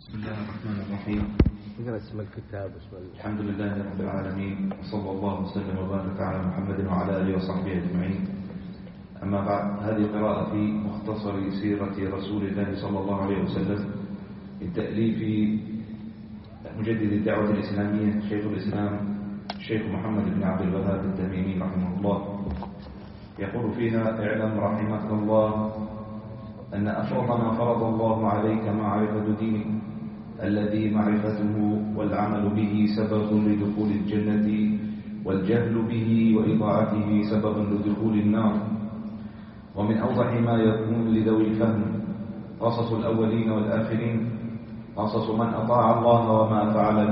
بسم الله الرحمن الرحيم. اقرأ اسم الكتاب. الحمد لله رب العالمين، وصلى الله وسلم وبارك على محمد وعلى آله وصحبه أجمعين. أما بعد، هذه قراءة في مختصر سيرة رسول الله صلى الله عليه وسلم من تأليف مجدد الدعوة الإسلامية شيخ الإسلام الشيخ محمد بن عبد الوهاب التميمي رحمه الله. يقول فيها: اعلم رحمك الله أن أفضل ما فرض الله عليك معرفة دينك، الذي معرفته والعمل به سبب لدخول الجنة، والجهل به وإضاعته سبب لدخول النار. ومن أوضح ما يكون لذوي الفهم قصص الأولين والآخرين، قصص من أطاع الله وما فعل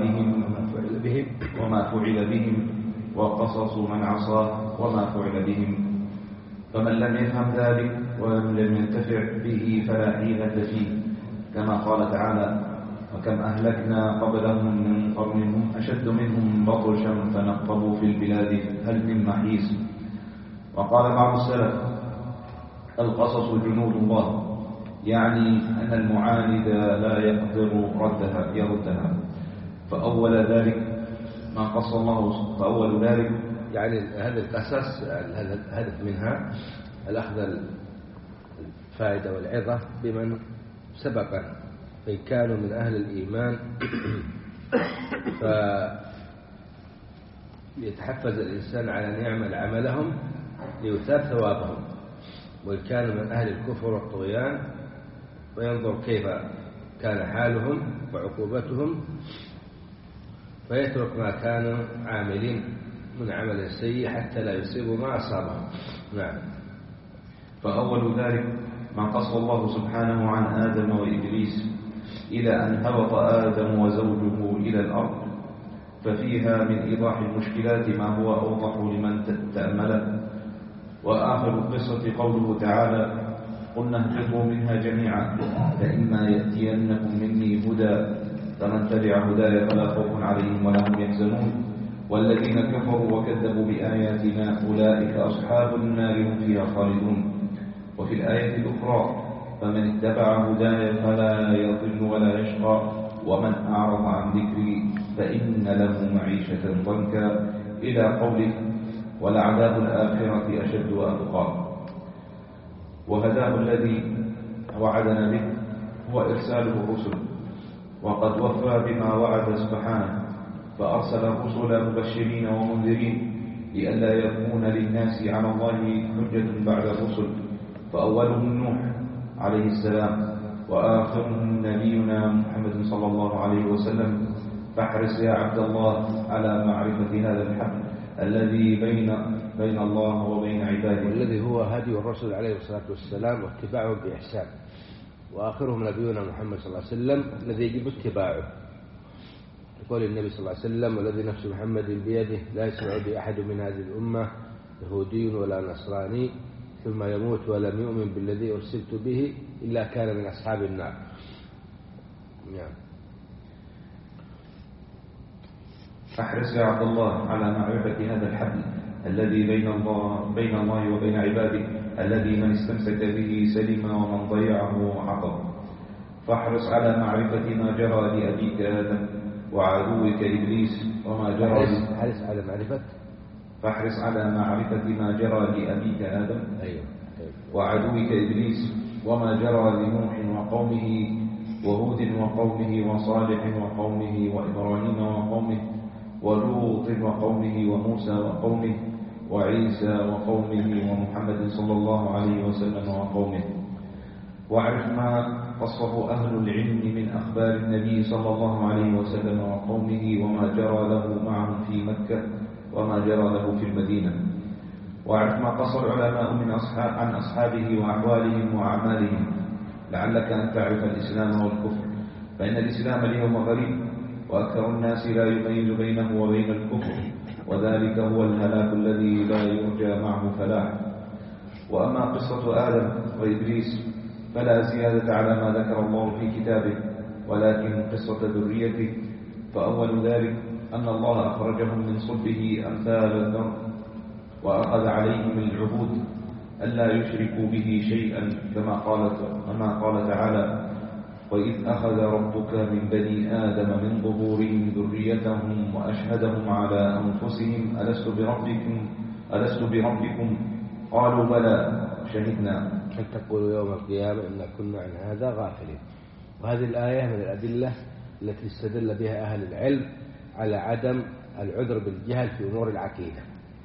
بهم وقصص من عصاه وما فعل بهم. فمن لم يفهم ذلك ولم ينتفع به فلا حيلة فيه، كما قال تعالى: وكم أهلكنا قبلهم من قرن هم أشد منهم بطشا فنقبوا في البلاد هل من محيص. وقال بعض السلف: القصص جنود الله، يعني أن المعاند لا يقدر يردها. فأول ذلك يعني هذا القصص الهدف منها الأخذ الفائدة والعظة بمن سبقنا، فإن كانوا من أهل الإيمان فيتحفز الإنسان على أن يعمل عملهم ليثاب ثوابهم، وإن كانوا من أهل الكفر والطغيان وينظر كيف كان حالهم وعقوبتهم فيترك ما كانوا عاملين من عمل سيء حتى لا يصيبوا ما أصابهم. نعم. فأول ذلك ما قص الله سبحانه عن آدم وإبليس إلى أن هبط آدم وزوجه إلى الأرض، ففيها من إيضاح المشكلات ما هو أوضح لمن تأمله. وآخر القصة قوله تعالى: قلنا اهبطوا منها جميعا فإما يأتينكم مني هدى فمن تبع هداي فلا خوف عليهم ولا هم يحزنون والذين كفروا وكذبوا بآياتنا أولئك أصحاب النار هم فيها خالدون. وفي الآية الأخرى: فمن اتبع هداي فلا يضل ولا يشقى ومن أعرض عن ذكري فإن له معيشة ضنكا، إلى قوله: ولعذاب الآخرة أشد وأبقى. وهداه الذي وعدنا به هو إرساله الرسل، وقد وفى بما وعد سبحانه، فأرسل الرسل مبشرين ومنذرين لئلا يكون للناس على الله حجة بعد الرسل، فأولهم نوح عليه السلام وآخرهم نبينا محمد صلى الله عليه وسلم. فاحرص يا عبد الله على معرفة هذا الحبل الذي بين الله وبين عباده، والذي هو هدي الرسول عليه الصلاة والسلام واتباعه بإحسان، وآخرهم نبينا محمد صلى الله عليه وسلم الذي يجب اتباعه. يقول النبي صلى الله عليه وسلم: والذي نفس محمد بيده لا يسمع بأحد من هذه الأمة يهودي ولا نصراني ثم يموت ولم يؤمن بالذي أرسلت به إلا كان من أصحاب النار. يعني. فاحرص يا عبد الله على معرفة هذا الحبل الذي بين الله وبين عباده، الذي من استمسك به سلم ومن ضيعه عقب. فاحرص على معرفة ما جرى لأبيك آدم وعدوك إبليس وما جرى فاحرص على معرفة ما جرى لأبيك آدم وعدوك إبليس وما جرى لنوح وقومه وهود وقومه وصالح وقومه وإبراهيم وقومه ولوط وقومه وموسى وقومه وعيسى وقومه ومحمد صلى الله عليه وسلم وقومه. واعرف ما قصه أهل العلم من أخبار النبي صلى الله عليه وسلم وقومه وما جرى له معهم في مكة وما جرى له في المدينة. واعرف ما قص العلماء عن أصحابه وأحوالهم وأعمالهم، لعلك أن تعرف الإسلام والكفر، فإن الإسلام اليوم غريب، وأكثر الناس لا يميز بينه وبين الكفر، وذلك هو الهلاك الذي لا يرجى معه فلاح. وأما قصة آدم وإبليس فلا زيادة على ما ذكر الله في كتابه، ولكن قصة ذريته. فأول ذلك أن الله أخرجهم من صلبه أمثال الذر، وأخذ عليهم العهود ألا يشركوا به شيئا، كما قال تعالى: وإذ أخذ ربك من بني آدم من ظهورهم ذريتهم وأشهدهم على أنفسهم ألست بربكم قالوا بلى شهدنا أن تقولوا يوم القيامة إنا كنا عن هذا غافلين. وهذه الآية من الأدلة التي استدل بها أهل العلم على عدم العذر بالجهل في أمور العقيدة.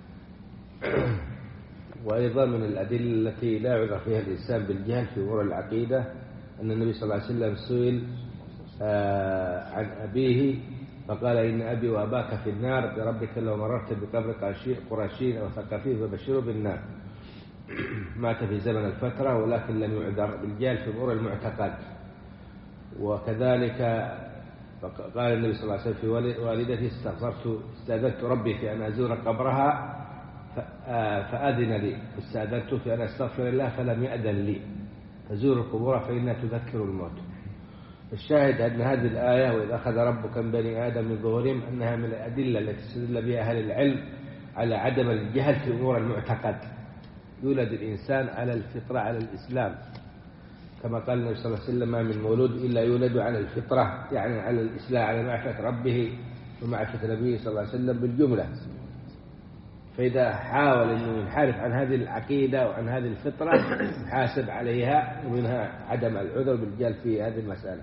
وأيضا من الأدلة التي لا يعذر فيها الإنسان بالجهل في أمور العقيدة أن النبي صلى الله عليه وسلم سئل عن أبيه فقال إن أبي وأباك في النار بربك لو مررت بقبر قرشين أو ثقفين فبشروا بالنار. مات في زمن الفترة ولكن لم يعذر بالجهل في أمور المعتقد. وكذلك قال النبي صلى الله عليه وسلم في والدتي استأذنت ربي في أن أزور قبرها فأذن لي، فاستأذنت في أن أستغفر الله فلم يأذن لي، فزور القبور فإنها تذكر الموت. الشاهد أن هذه الآية وإذ أخذ ربك من بني آدم من ظهورهم أنها من الأدلة التي استدل بها أهل العلم على عدم الجهل في أمور المعتقد. يولد الإنسان على الفطرة على الإسلام كما قال النبي صلى الله عليه وسلم ما من مولود إلا يولد على الفطرة، يعني على الإسلام على معرفة ربه ومعرفة نبيه صلى الله عليه وسلم بالجملة. فإذا حاول أنه ينحرف عن هذه العقيدة وعن هذه الفطرة حاسب عليها، ومنها عدم العذر بالجهل في هذه المسألة.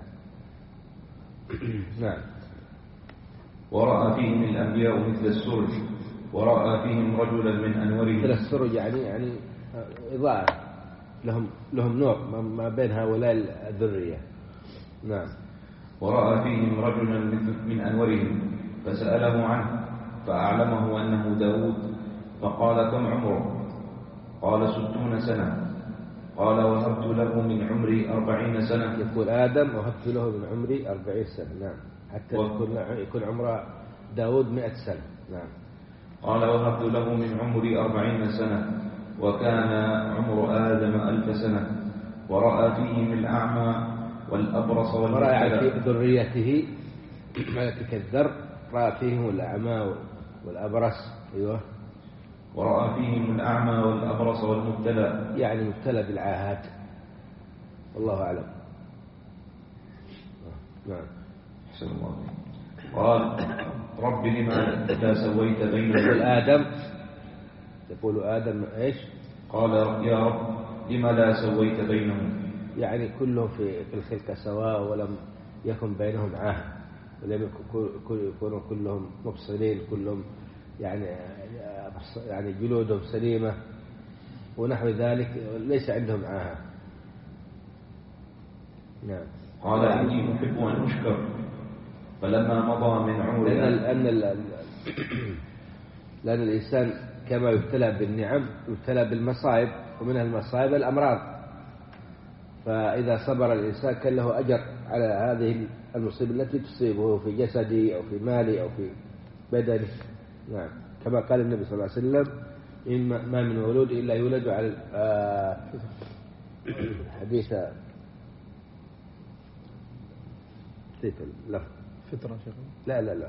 نعم. ورأى فيهم الأنبياء مثل السرج ورأى فيهم رجلا من أنورهم. مثل السرج يعني إضاءة، لهم نور ما بين هؤلاء الذرية. نعم. ورأى فيهم رجلا من أنورهم فسأله عنه فأعلمه أنه داود فقال كم عمره؟ قال 60 سنة. قال وهبت له من عمري 40 سنة. يقول آدم وهبت له من عمري 40 سنة. نعم. حتى يكون عمره داود 100 سنة. نعم. قال وهبت له من عمري 40 سنة وكان عمر آدم 1000 سنة. ورأى فيهم الأعمى والأبرص والمبتلى. ورأى في ذريته ملك الذر رأى فيهم الأعمى والأبرص. أيوه. ورأى فيهم الأعمى والأبرص والمبتلى، يعني مبتلى بالعاهات. والله أعلم. نعم. أحسن الله. قال رب لما لا سويت بينهم. يقول آدم، يقول آدم إيش؟ قال يا رب لما لا سويت بينهم، يعني كلهم في الخلقة سواء ولم يكن بينهم عهد، ولم يكونوا كلهم مبصرين، كلهم يعني جلودهم سليمة ونحو ذلك، ليس عندهم عاهة. نعم. قال إني أحب أن أشكر فلما مضى من عمره. لأن الإنسان كما يبتلى بالنعم يبتلى بالمصائب، ومنها المصائب الأمراض. فإذا صبر الإنسان كان له أجر على هذه المصيبة التي تصيبه في جسده أو في ماله أو في بدنه. نعم. كما قال النبي صلى الله عليه وسلم ما من مولود إلا يولد على حديث لا فطرة شيخ. لا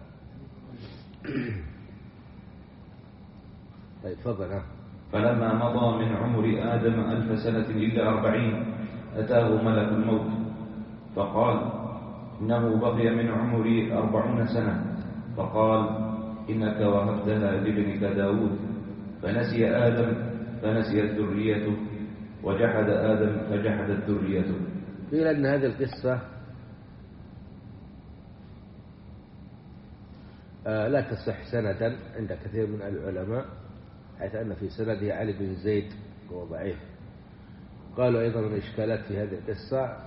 طيب تفضل. فلما مضى من عمر آدم 1000 سنة إلا 40 أتاه ملك الموت فقال إنه بقي من عمري 40 سنة. فقال إنك وهبتها لابنك داود. فنسي آدم فنسيت ذريته وجحد آدم فجحدت ذريته. قيل أن هذه القصة لا تصح سندا عند كثير من العلماء، حيث أن في سنده علي بن زيد وهو ضعيف. قالوا أيضا من الإشكالات في هذه القصة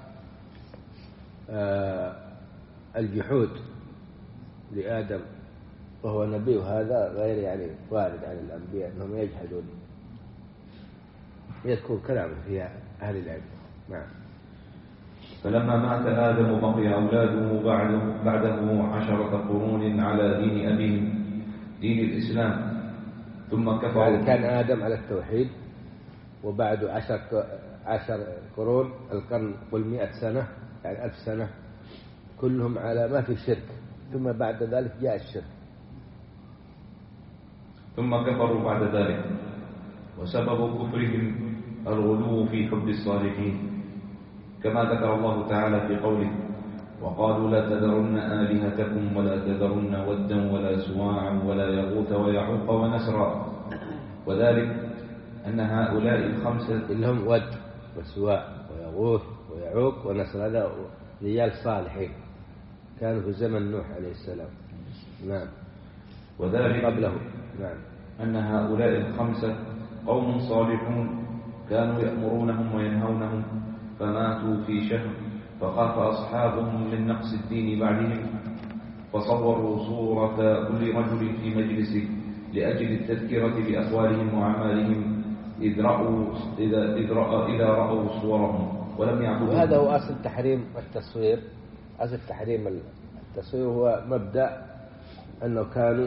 الجحود لآدم وهو نبي، وهذا غير وارد عن الأنبياء أنهم يجحدون. يذكر كلام في أهل العلم. نعم. فلما مات آدم بقي أولاده بعده 10 قرون على دين أبيهم دين الإسلام ثم كفروا. يعني كان آدم على التوحيد، وبعد 10 قرون، القرن قل 100 سنة يعني 1000 سنة، كلهم على ما في شرك، ثم بعد ذلك جاء الشرك. ثم كفروا بعد ذلك، وسبب كفرهم الغلو في حب الصالحين. كما ذكر الله تعالى في قوله: وقالوا لا تذرن آلهتكم ولا تذرن ودا ولا سواعا ولا يغوث ويعوق ونسرا. وذلك أن هؤلاء الخمسة اللي هم ود وسواع ويغوث ويعوق ونسر، هذا رجال صالحين كانوا في زمن نوح عليه السلام. نعم. وذلك قبله. نعم. أن هؤلاء الخمسة قوم صالحون كانوا يأمرونهم وينهونهم، فماتوا في شهر، فخاف أصحابهم من نقص الدين بعدهم، فصوروا صورة كل رجل في مجلسه لأجل التذكرة بأقوالهم وأعمالهم إذا رأوا صورهم ولم يعبدوا. وهذا هو أصل تحريم التصوير. أصل تحريم التصوير هو مبدأ أنه كانوا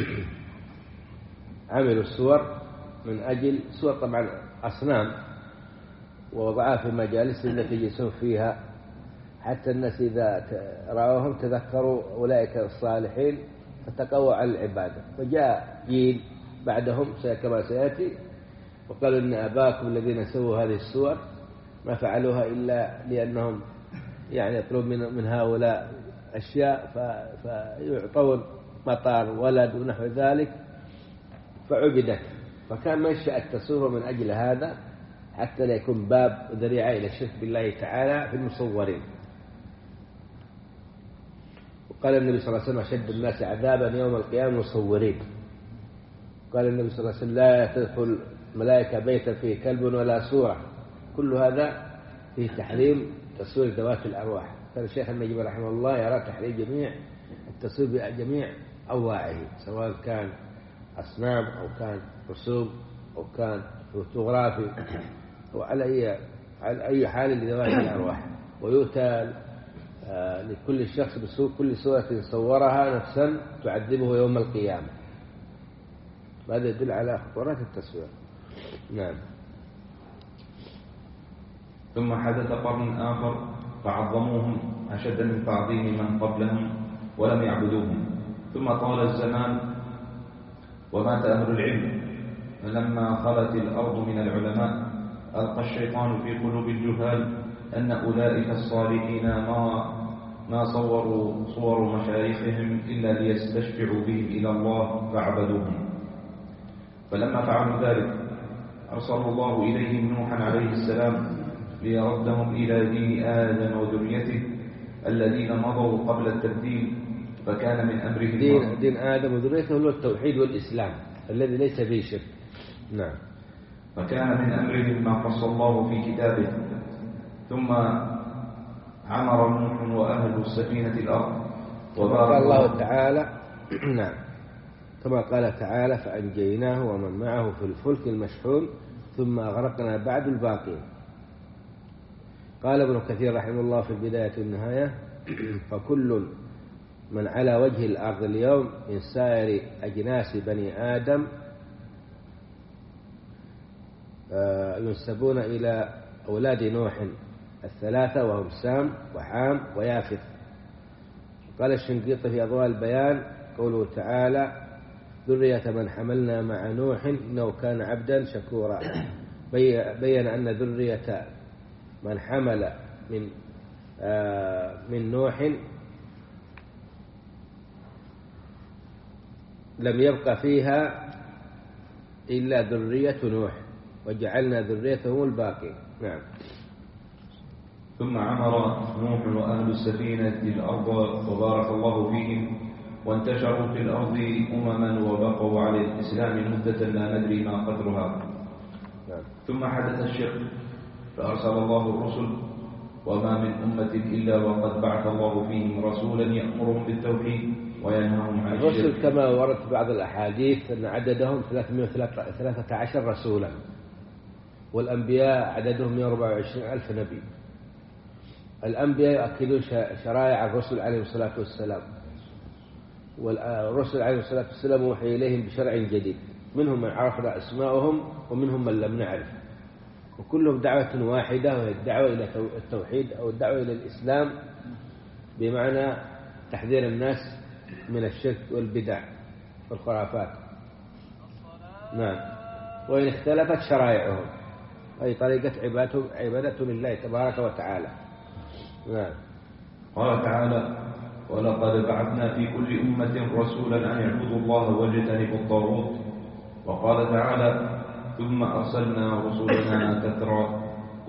عملوا الصور من أجل صور طبعا أصنام، ووضعها في مجالس التي يجلسون فيها، حتى الناس إذا رأوهم تذكروا أولئك الصالحين فتقووا على العبادة. فجاء جيل بعدهم كما سيأتي وقالوا إن آباءكم الذين سووا هذه الصور ما فعلوها إلا لأنهم يعني يطلبون من هؤلاء أشياء فيعطون مطار ولد ونحو ذلك فعبدت. فكان منشأ التصوير من أجل هذا حتى لا يكون باب ذريعة إلى الشرك بالله تعالى في المصورين. وقال النبي صلى الله عليه وسلم: أشد الناس عذابا يوم القيامة المصورين. قال النبي صلى الله عليه وسلم: لا تدخل ملائكة بيتا فيه كلب ولا صورة. كل هذا فيه تحريم تصوير ذوات الأرواح. كان الشيخ النجيب رحمه الله يرى تحريم جميع التصوير بجميع أنواعه، سواء كان أصنام أو كان رسوم أو كان فوتوغرافي أو على أي حال لذوات الأرواح. ويؤتى لكل شخص كل صورة صورها نفسا تعذبه يوم القيامة. هذا يدل على خطورات التصوير. نعم. ثم حدث قرن آخر فعظموهم أشد من تعظيم من قبلهم ولم يعبدوهم. ثم طال الزمان ومات أهل العلم، فلما خلت الأرض من العلماء ألقى الشيطان في قلوب الجهال أن أولئك الصالحين ما صوروا صور مشايخهم إلا ليستشفعوا بهم إلى الله فعبدوهم. فلما فعلوا ذلك أرسل الله إليهم نوحا عليه السلام ليردهم إلى دين آدم وذريته الذين مضوا قبل التبديل. فكان من أمرهم دين آدم وذريته هو التوحيد والإسلام الذي ليس فيه شرك. نعم. فكان من أمرهم ما قص الله في كتابه. ثم عمر نوح وأهل السفينة الأرض وبارك الله تعالى. نعم. كما قال تعالى: فأنجيناه ومن معه في الفلك المشحون ثم أغرقنا بعد الباقين. قال ابن كثير رحمه الله في البداية والنهاية: فكل من على وجه الأرض اليوم من سائر أجناس بني آدم ينسبون إلى أولاد نوح الثلاثة، وهم سام وحام ويافث. قال الشنقيطي في أضواء البيان: قوله تعالى: ذرية من حملنا مع نوح إنه كان عبدا شكورا. بين أن ذرية من حمل من نوح لم يبق فيها إلا ذرية نوح وجعلنا ذريته الباقي. نعم. ثم عمر نوح وأهل السفينة الأرض وبارك الله فيهم وانتشروا في الأرض أمما وبقوا على الإسلام مدة لا ندري ما قدرها. ثم حدث الشرك فأرسل الله الرسل، وما من أمة إلا وقد بعث الله فيهم رسولا يأمرهم بالتوحيد وينهاهم عن الشرك. الرسل كما ورد في بعض الأحاديث أن عددهم 313 رسولا، والأنبياء عددهم 124,000 نبي. الأنبياء يؤكدون شرائع الرسل عليه الصلاة والسلام، والرسل عليه الصلاة والسلام وحي إليهم بشرع جديد، منهم من عرفنا أسماءهم ومنهم من لم نعرف، وكلهم دعوة واحدة، وهي الدعوة إلى التوحيد أو الدعوة إلى الإسلام، بمعنى تحذير الناس من الشرك والبدع والخرافات. نعم. وإن اختلفت شرائعهم، أي طريقة عبادته لله تبارك وتعالى. نعم. قال تعالى: ولقد بعثنا في كل أمة رسولا أن يعبدوا الله واجتنبوا الطاغوت. وقال تعالى: ثم أرسلنا رسلنا تترى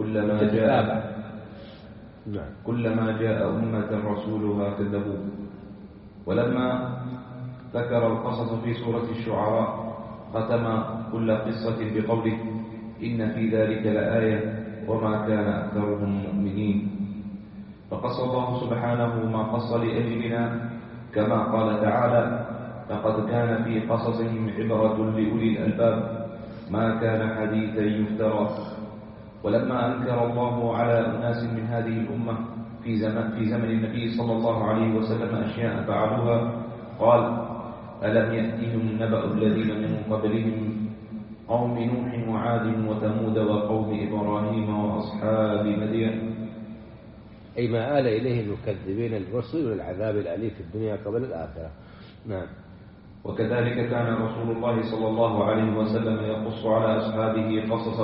كلما جاء أمة رسولها كذبوه. ولما ذكر القصص في سورة الشعراء ختم كل قصة بقوله: إن في ذلك لآية وما كان أكثرهم مؤمنين. فقص الله سبحانه ما قص لأجلنا، كما قال تعالى: لقد كان في قصصهم عبرة لأولي الألباب ما كان حديثا يفترى. ولما أنكر الله على أناس من هذه الأمة في زمن النبي صلى الله عليه وسلم أشياء فعلوها قال: ألم يأتهم نبأ الذين من قبلهم قوم نوح وعاد وثمود وقوم إبراهيم وأصحاب مدين. أي ما آل إليه المكذبين الرسل والعذاب الأليم في الدنيا قبل الآخرة. نعم. وكذلك كان رسول الله صلى الله عليه وسلم يقص على أصحابه قصص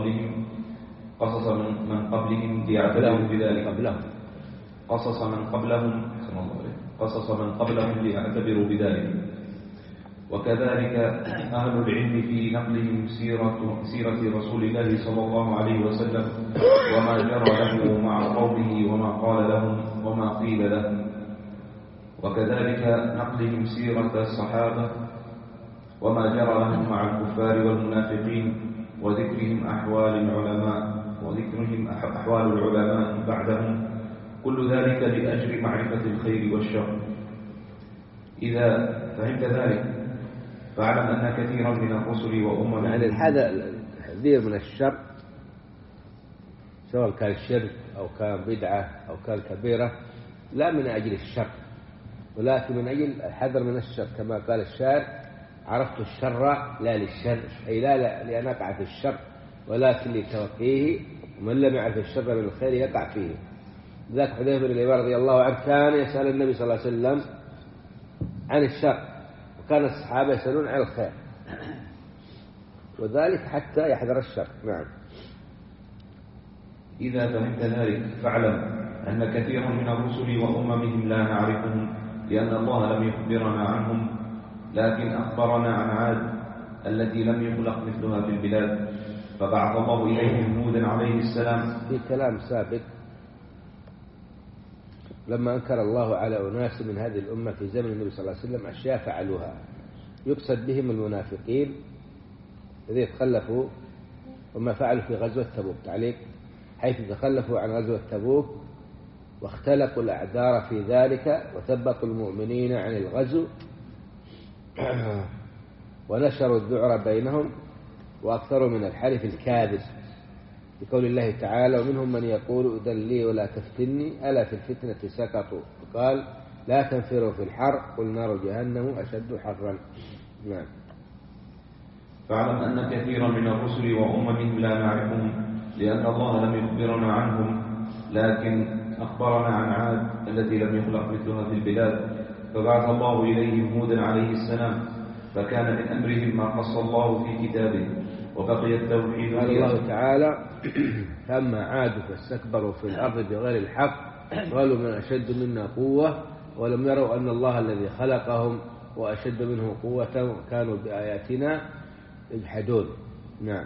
من قبلهم ليعتبروا بذلك. قصص من قبلهم ليعتبروا بذلك. وكذلك أهل العلم في نقلهم سيرة رسول الله صلى الله عليه وسلم وما جرى له مع قومه وما قال لهم وما قيل له. وكذلك نقلهم سيرة الصحابة وما جرى لهم مع الكفار والمنافقين وذكرهم أحوال العلماء بعدهم، كل ذلك لأجل معرفة الخير والشر. إذا فهمت ذلك فاعلم أن كثيرا من الرسل وأمم يعني الحذير من الشر، سواء كان شرك أو كان بدعة أو كان كبيرة، لا من أجل الشر ولكن من أجل الحذر من الشر، كما قال الشاعر: عرفت الشر لا للشر، أي لا لأن أقع في الشر ولكن لتوقيه، ومن لم يعرف الشر من الخير يقع فيه. ذاك حذيفة بن اليمان رضي الله عنه كان يسأل النبي صلى الله عليه وسلم عن الشر، وكان الصحابة يسألون عن الخير، وذلك حتى يحذر الشر. نعم. إذا فهمت ذلك فاعلم أن كثيرا من الرسل وأممهم لا نعرفهم، لأن الله لم يخبرنا عنهم، لكن أخبرنا عن عاد التي لم يخلق مثلها في البلاد، فبعث الله إليهم هودا عليه السلام. في كلام سابق لما أنكر الله على أناس من هذه الأمة في زمن النبي صلى الله عليه وسلم أشياء فعلوها، يقصد بهم المنافقين الذين تخلفوا وما فعلوا في غزوة تبوك. تعليق: حيث تخلفوا عن غزوة تبوك واختلقوا الأعذار في ذلك وثبطوا المؤمنين عن الغزو ونشروا الذعر بينهم وأكثروا من الحلف الكاذب، بقول الله تعالى: ومنهم من يقول إذن لي ولا تفتني ألا في الفتنة سقطوا، قال: لا تنفروا في الحر قل نار جهنم أشد حرا. نعم. فاعلم أن كثيرا من الرسل وأممهم لا نعرفهم، لأن الله لم يخبرنا عنهم، لكن أخبرنا عن عاد التي لم يخلق مثلها في البلاد، فبعث الله إليهم هودا عليه السلام، فكان من أمرهم ما قص الله في كتابه، وبقي التوحيد. قال الله تعالى: فأما عاد فاستكبروا في الأرض بغير الحق قالوا من أشد منا قوة ولم يروا أن الله الذي خلقهم وأشد منه قوة كانوا بآياتنا يجحدون. نعم.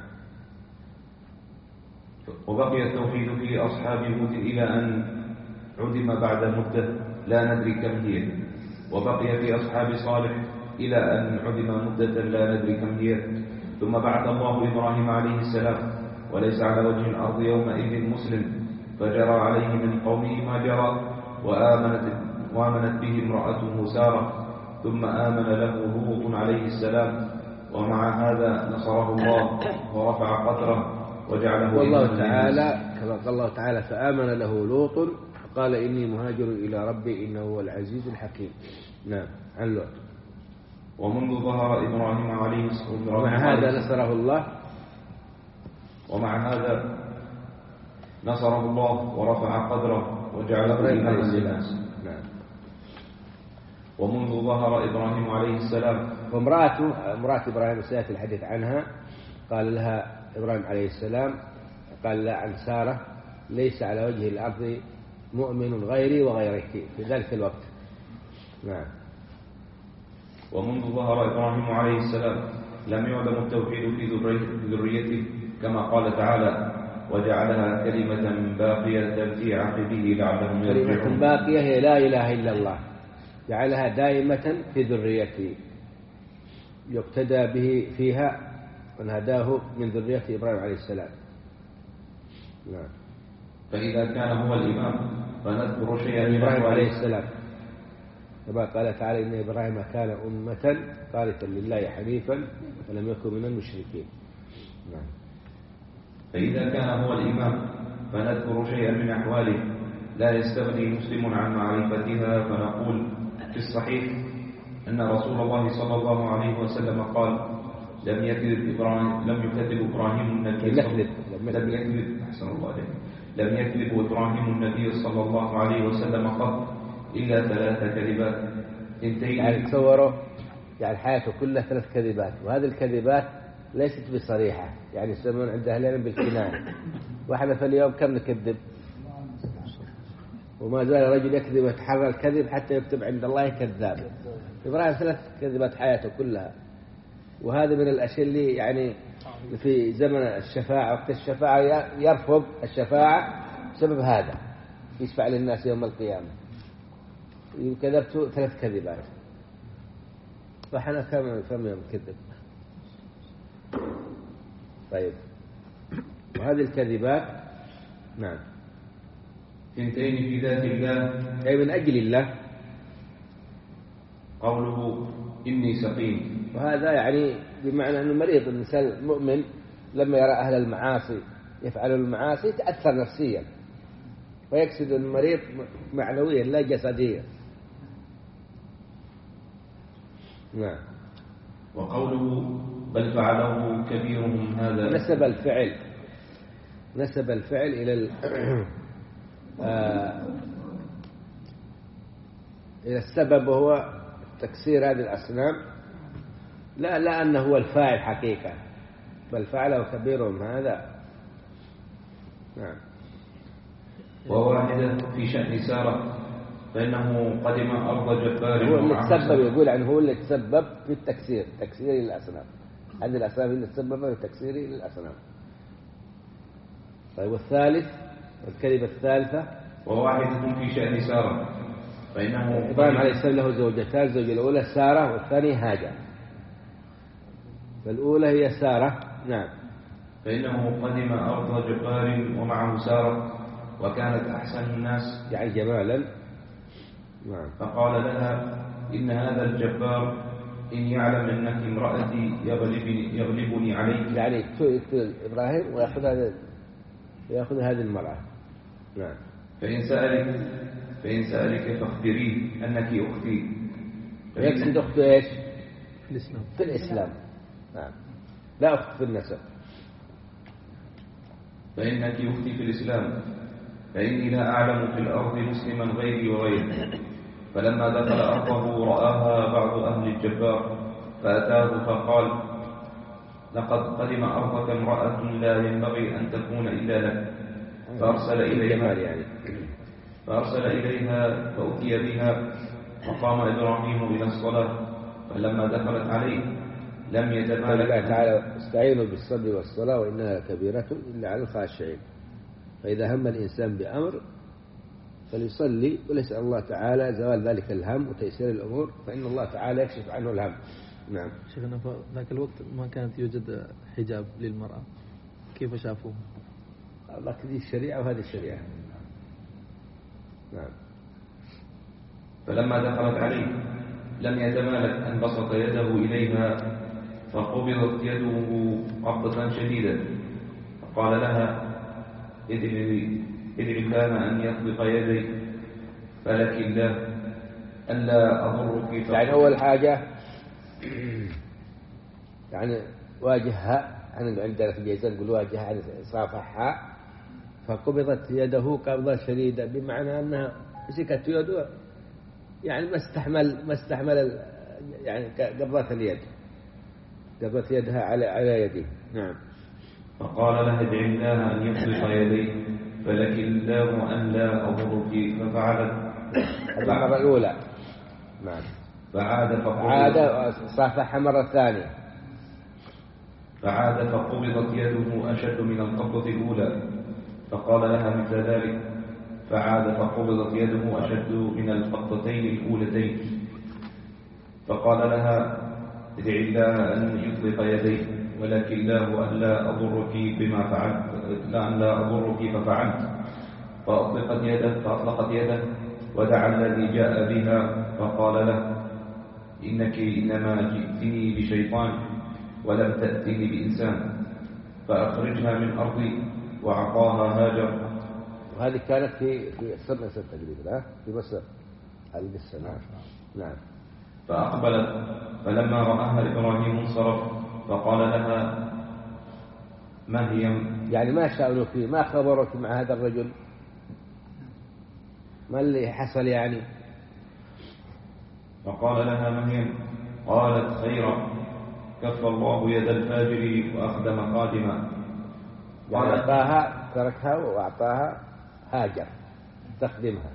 وبقي التوحيد في أصحاب هود إلى أن عدم بعد مدة لا ندري كم هي، وبقي في أصحاب صالح إلى أن عدم مدة لا ندري كم هي، ثم بعث الله إبراهيم عليه السلام، وليس على وجه الأرض يومئذ مسلم، فجرى عليه من قومه ما جرى، وآمنت به امرأته سارة، ثم آمن له لوط عليه السلام، ومع هذا نصره الله ورفع قدره وجعله. والله تعالى كما قال الله تعالى: فآمن له لوط فقال إني مهاجر إلى ربي إنه هو العزيز الحكيم. نعم. عن لوط. ومنذ ظهر إبراهيم عليه السلام ومع هذا نصره الله، ومع هذا نصره الله ورفع قدره وجعله إماما للناس. نعم. ومنذ ظهر إبراهيم عليه السلام، وامرأة إبراهيم سيأتي الحديث عنها، قال لها إبراهيم عليه السلام: قال لا عن سارة: ليس على وجه الأرض مؤمن غيري وغيرك في ذلك الوقت. نعم. ومنذ ظهر إبراهيم عليه السلام لم يعلم التوحيد في ذريته، كما قال تعالى: وجعلها كلمة باقية في عقبه لعلهم يرجعون. كلمة باقية هي لا إله إلا الله، جعلها دائمة في ذريته يقتدى به فيها من هداه من ذرية إبراهيم عليه السلام. نعم. فإذا كان هو الإمام فنذكر شيئا من إبراهيم عليه السلام كما قال تعالى: إن إبراهيم كان أمة قانتا لله حنيفا ولم يكن من المشركين. نعم. فإذا كان هو الإمام فنذكر شيئا من أحواله لا يستغني مسلم عن معرفتها، فنقول: في الصحيح أن رسول الله صلى الله عليه وسلم قال: لم يكذب إبراهيم النبي صلى الله عليه وسلم قط إلا 3 كذبات. يعني تصوروا يعني حياته كلها 3 كذبات، وهذه الكذبات ليست بصريحة، يعني يسمون عند أهل العلم بالكناية. واحنا في اليوم كم نكذب؟ وما زال الرجل يكذب ويتحرى الكذب حتى يكتب عند الله كذاب. إبراهيم 3 كذبات حياته كلها، وهذا من الأشياء اللي يعني في زمن الشفاعة، وقت الشفاعة يرفض الشفاعة بسبب هذا، يشفع للناس يوم القيامة. كذبت 3 كذبات، فحنا كم يوم كذب؟ طيب، وهذه الكذبات نعم 2 في ذات الله، أي من أجل الله. قوله: إني سقيم، وهذا يعني بمعنى أنه مريض. الإنسان المؤمن لما يرى أهل المعاصي يفعلوا المعاصي تأثر نفسيا، ويقصد المريض معنويا لا جسديا. نعم. وقوله: بل فعله كبيرهم هذا، نسب الفعل إلى إلى السبب، وهو تكسير هذه الأصنام، لا أنه هو الفاعل حقيقة، بل فعله كبيرهم هذا. نعم. وواحدة في شأن سارة فإنه قدم أرض جبار، هو اللي تسبب، يقول عنه هو اللي تسبب في تكسير الأصنام. هذه الأصنام اللي تسبب في تكسير الأصنام. طيب، والثالث، الكلمة الثالثة: وواحدة في شأن سارة فإنه إبراهيم عليه السلام له زوجتان، الزوجة الأولى سارة والثانية هاجر. فالأولى هي سارة. نعم. فإنه قدم أرض جبار ومعه سارة، وكانت أحسن الناس يعني جمالا. نعم. فقال لها: إن هذا الجبار إن يعلم أنك امرأتي يغلبني عليك. يعني يقتل إبراهيم ويأخذ هذه المرأة. نعم. فإن سألك فاخبريه أنك أختي. يقصد أخته إيش؟ في الإسلام. نعم. لا أخت في النسب. فإنك أختي في الإسلام، فإني لا أعلم في الأرض مسلما غيري وغيرك. فلما دخل أرضه رآها بعض أهل الجبار، فأتاه فقال: لقد قدم أرضك امرأة لا ينبغي أن تكون إلا لك. فأرسل إليها فأتي بها، فقام إبراهيم إلى الصلاة، فلما دخلت عليه لم يتمالك. قال تعالى: استعينوا بالصبر والصلاة وإنها كبيرة إلا على الخاشعين. فإذا هم الإنسان بأمر فليصلي وليسأل الله تعالى زوال ذلك الهم وتيسير الأمور، فإن الله تعالى يكشف عنه الهم. نعم. شيخنا، في ذاك الوقت ما كانت يوجد حجاب للمرأة، كيف شافوه؟ الله كذي الشريعة وهذه الشريعة. نعم. فلما دخلت عليه لم يتمالك أن بسط يده إليها، فقبضت يده قبضة شديدة، فقال لها: ادعي كان أن يطلق يدي، فلك الله ألا أضرك. يعني أول حاجة يعني واجهها، عندنا في الجيزان نقول واجهها، يعني صافحها، فقبضت يده قبضة شديدة، بمعنى أنها مسكت يده، يعني ما استحمل يعني قبضة اليد، قبضت يدها على يدي. نعم. فقال لها ادع الله أن يطلق يديه فلك الله أن لا أضرك. ففعلت. المرة الأولى. نعم. عاد صافحها مرة ثانية. فعاد فقبضت يده أشد من القبضة الأولى فقال لها مثل ذلك. فعاد فقبضت يده أشد من القبضتين الأولتين فقال لها ادع الله أن يطلق يديه ولكن الله أن لا أضرك بما فعلت أن لا أضرك. ففعلت. فأطلقت يده ودعا الذي جاء بها فقال له إنك إنما جئتني بشيطان ولم تأتني بإنسان فأخرجها من أرضي. وأعطاها هاجر. وهذه كانت في سنة تقريبا في مصر هذه السنة. نعم. فأقبلت فلما رآها إبراهيم انصرف فقال لها ما هي؟ يعني ما شأنك فيه؟ ما خبرك مع هذا الرجل؟ ما اللي حصل يعني؟ فقال لها ما هي؟ قالت خيرا كف الله يد الفاجر وأخدم خادما. يعني أعطاها تركها وأعطاها هاجر تخدمها.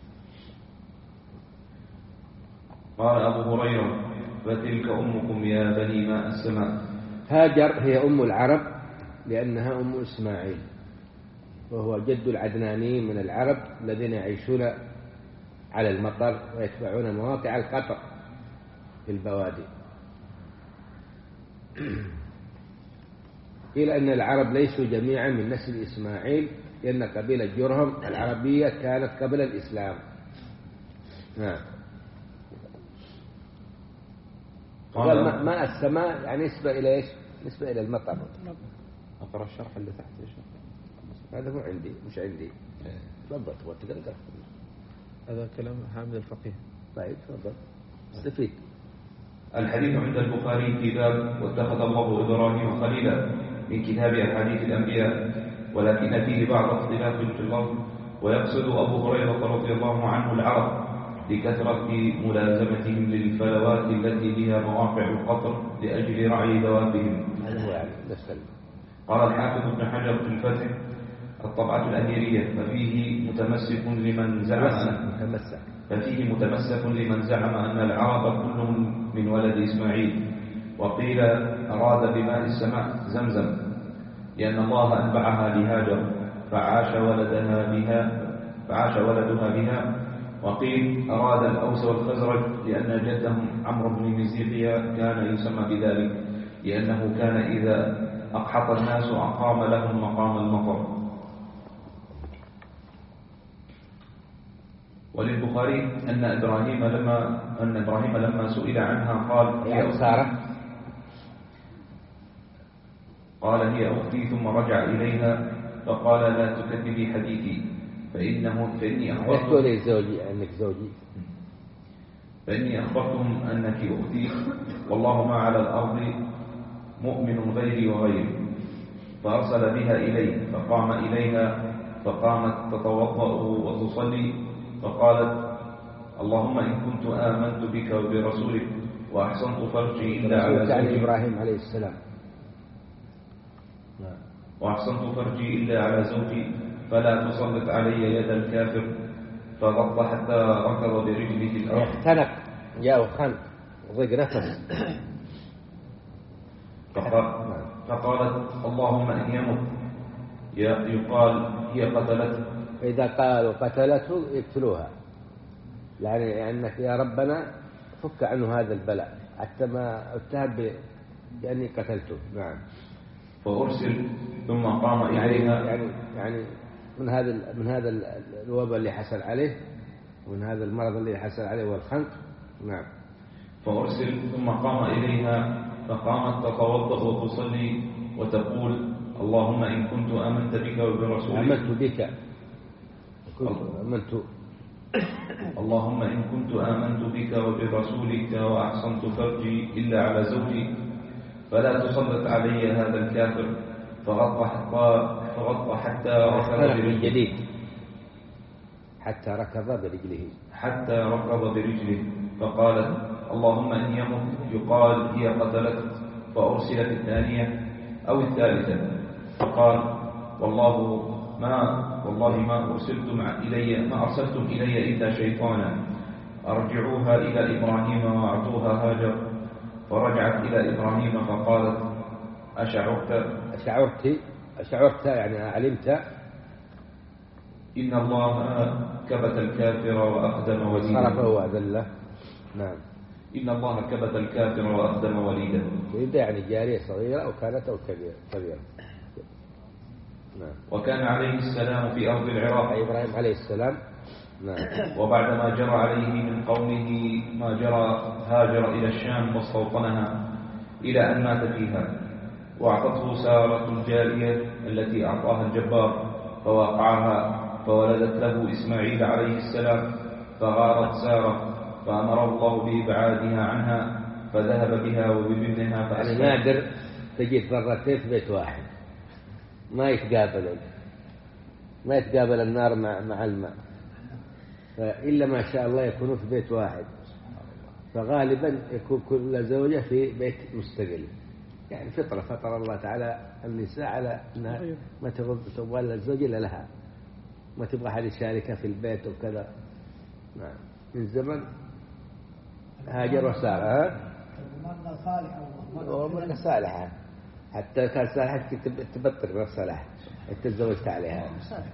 قال أبو هريرة فتلك أمكم يا بني ماء السماء. هاجر هي أم العرب لأنها أم إسماعيل وهو جد العدنانيين من العرب الذين يعيشون على المطر ويتبعون مواقع القطر في البوادي. قيل أن العرب ليسوا جميعا من نسل إسماعيل لأن قبيلة جرهم العربية كانت قبل الإسلام. نعم. ماء السماء يعني نسبة إلى إيش؟ نسبة إلى المطر. أقرأ الشرح اللي تحت يا شيخ. هذا مو عندي مش عندي. تفضل وتقرأ. هذا كلام حامد الفقيه. طيب تفضل استفيد. الحديث عند البخاري في باب واتخذ الله إبراهيم خليلا من كتاب أحاديث الأنبياء ولكن فيه بعض اختلاف في اللفظ. ويقصد أبو هريرة رضي الله عنه العرب لكثرة ملازمتهم للفلوات التي بها مواقع القطر لأجل رعي دوابهم. قال الحافظ ابن حجر في الفتح الطبعة الأميرية ففيه متمسك لمن زعم أن العرب كلهم من ولد إسماعيل. وقيل أراد بماء السماء زمزم لأن الله أنبعها لهاجر فعاش ولدها بها. وقيل أراد الأوس والخزرج لأن جدهم عمرو بن مزيحية كان يسمى بذلك لأنه كان إذا أقحط الناس أقام لهم مقام المطر. وللبخاري أن إبراهيم لما سئل عنها قال هي أختي ثم رجع إليها فقال لا تكذبي حديثي فإني أخبرتهم أنك أختي والله ما على الأرض مؤمن غيري وغيري. فأرسل بها إليه فقام إليها فقامت تتوضأ وتصلي فقالت اللهم إن كنت آمنت بك وبرسولك وأحسنت فرجي إلا على زوجي إبراهيم عليه السلام فلا تسلط علي يد الكافر. فغض حتى ركض برجله في الأرض. اختنق جاء خنق ضيق نفس. فقالت اللهم إن يمت يقال هي قتلته. إذا قالوا قتلته يقتلوها يعني أنك يا ربنا فك عنه هذا البلاء حتى ما اتهم بأني قتلته. نعم. فأرسل ثم قام إليها يعني من هذا الوباء اللي حصل عليه ومن هذا المرض اللي حصل عليه والخنق. نعم. فأرسل ثم قام إليها فقامت تتوضأ وتصلي وتقول اللهم إن كنت آمنت بك وبرسولك اللهم إن كنت آمنت بك وبرسولك وأحسنت فرجي إلا على زوجي فلا تسلط علي هذا الكافر. فغض حتى ركض برجله فقالت اللهم إن يمت يقال هي قتلت. فأرسلت الثانية أو الثالثة فقال والله ما أرسلتم إلي إلا شيطانا، أرجعوها إلى إبراهيم وأعطوها هاجر. فرجعت إلى إبراهيم فقالت أشعرت يعني علمت إن الله كبت الكافر وأقدم وليدا. صرفه وأذله. نعم. إن الله كبت الكافر وأقدم وليدا. وليدا يعني جارية صغيرة أو كانت أو كبيرة. نعم. وكان عليه السلام في أرض العراق. إبراهيم عليه السلام. نعم. وبعدما جرى عليه من قومه ما جرى هاجر إلى الشام واستوطنها إلى أن مات فيها. وأعطته سارة الجارية التي أعطاها الجبار فوقعها، فولدت له إسماعيل عليه السلام. فغارت سارة فأمر الله بإبعادها عنها، فذهب بها وبابنها يعني نادر تجد مرتين في بيت واحد، ما يتقابل النار مع الماء، فإلا ما شاء الله يكونوا في بيت واحد. فغالبا يكون كل زوجة في بيت مستقل، يعني فطر الله تعالى النساء على أنها ما تبغى الزوج إلا لها، ما تبغى أحد يشاركها في البيت وكذا. نعم. من زمن هاجر وسارة ومرة صالحة، حتى كان صالحة تبطل من الصلاح تزوجت عليها.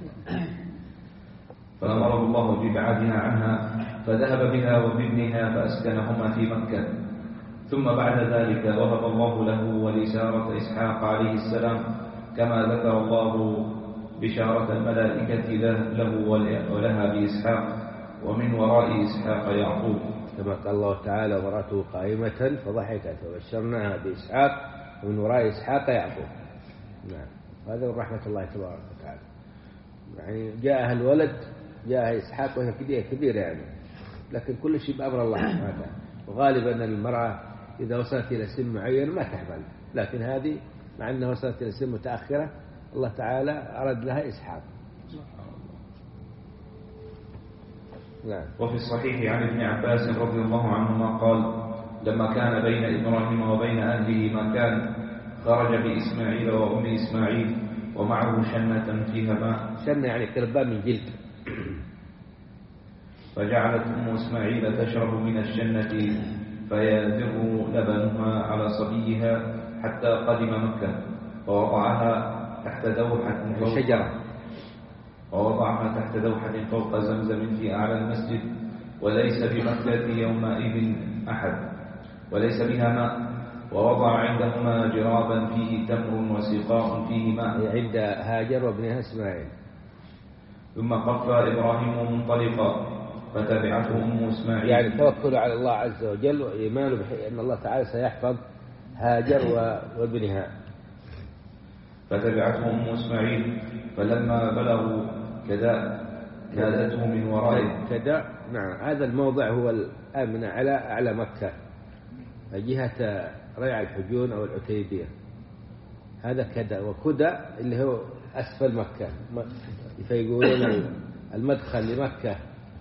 فأمره الله بإبعادها عنها، فذهب بها وبابنها فأسكنهما في مكة. ثم بعد ذلك وهب الله له ولسارة إسحاق عليه السلام، كما ذكر الله بشارة الملائكة له ولها بإسحاق، ومن وراء إسحاق يعقوب، كما قال الله تعالى: وامرأته قائمة فضحكت فبشرناها بإسحاق ومن وراء إسحاق يعقوب. نعم. هذا من رحمة الله تبارك وتعالى. يعني جاءها الولد، جاءها إسحاق وهي كبيرة يعني، لكن كل شيء بأمر الله سبحانه وتعالى. وغالبا المرأة إذا وصلت إلى سن معين ما تحمل، لكن هذه مع أنها وصلت إلى سن متأخرة الله تعالى أراد لها إسحاق. نعم. وفي الصحيح عن ابن عباس رضي الله عنهما قال: لما كان بين إبراهيم وبين أهله ما كان، خرج بإسماعيل وأم إسماعيل ومعه شنة فيها ماء. شنة يعني كرباء من جلد. فجعلت أم إسماعيل تشرب من الشنة فيذر لبنها على صبيها حتى قدم مكة، فوضعها تحت دوحة فوق شجرة، ووضعها تحت دوحة فوق زمزم في أعلى المسجد، وليس بمكة يومئذ أحد وليس بها ماء، ووضع عندهما جرابا فيه تمر وسقاء فيه ماء عند هاجر وابنها إسماعيل. ثم قف إبراهيم منطلقا فتبعته أم إسماعيل، يعني توكل على الله عز وجل وإيمانه بأن الله تعالى سيحفظ هاجر وابنها. فتبعته أم إسماعيل، فلما بلغوا كداء نادته من ورائه. كداء، نعم، هذا الموضع هو الآن على أعلى مكة، جهة ريع الحجون أو العتيبية، هذا كداء. وكداء اللي هو أسفل مكة، فيقولون المدخل لمكة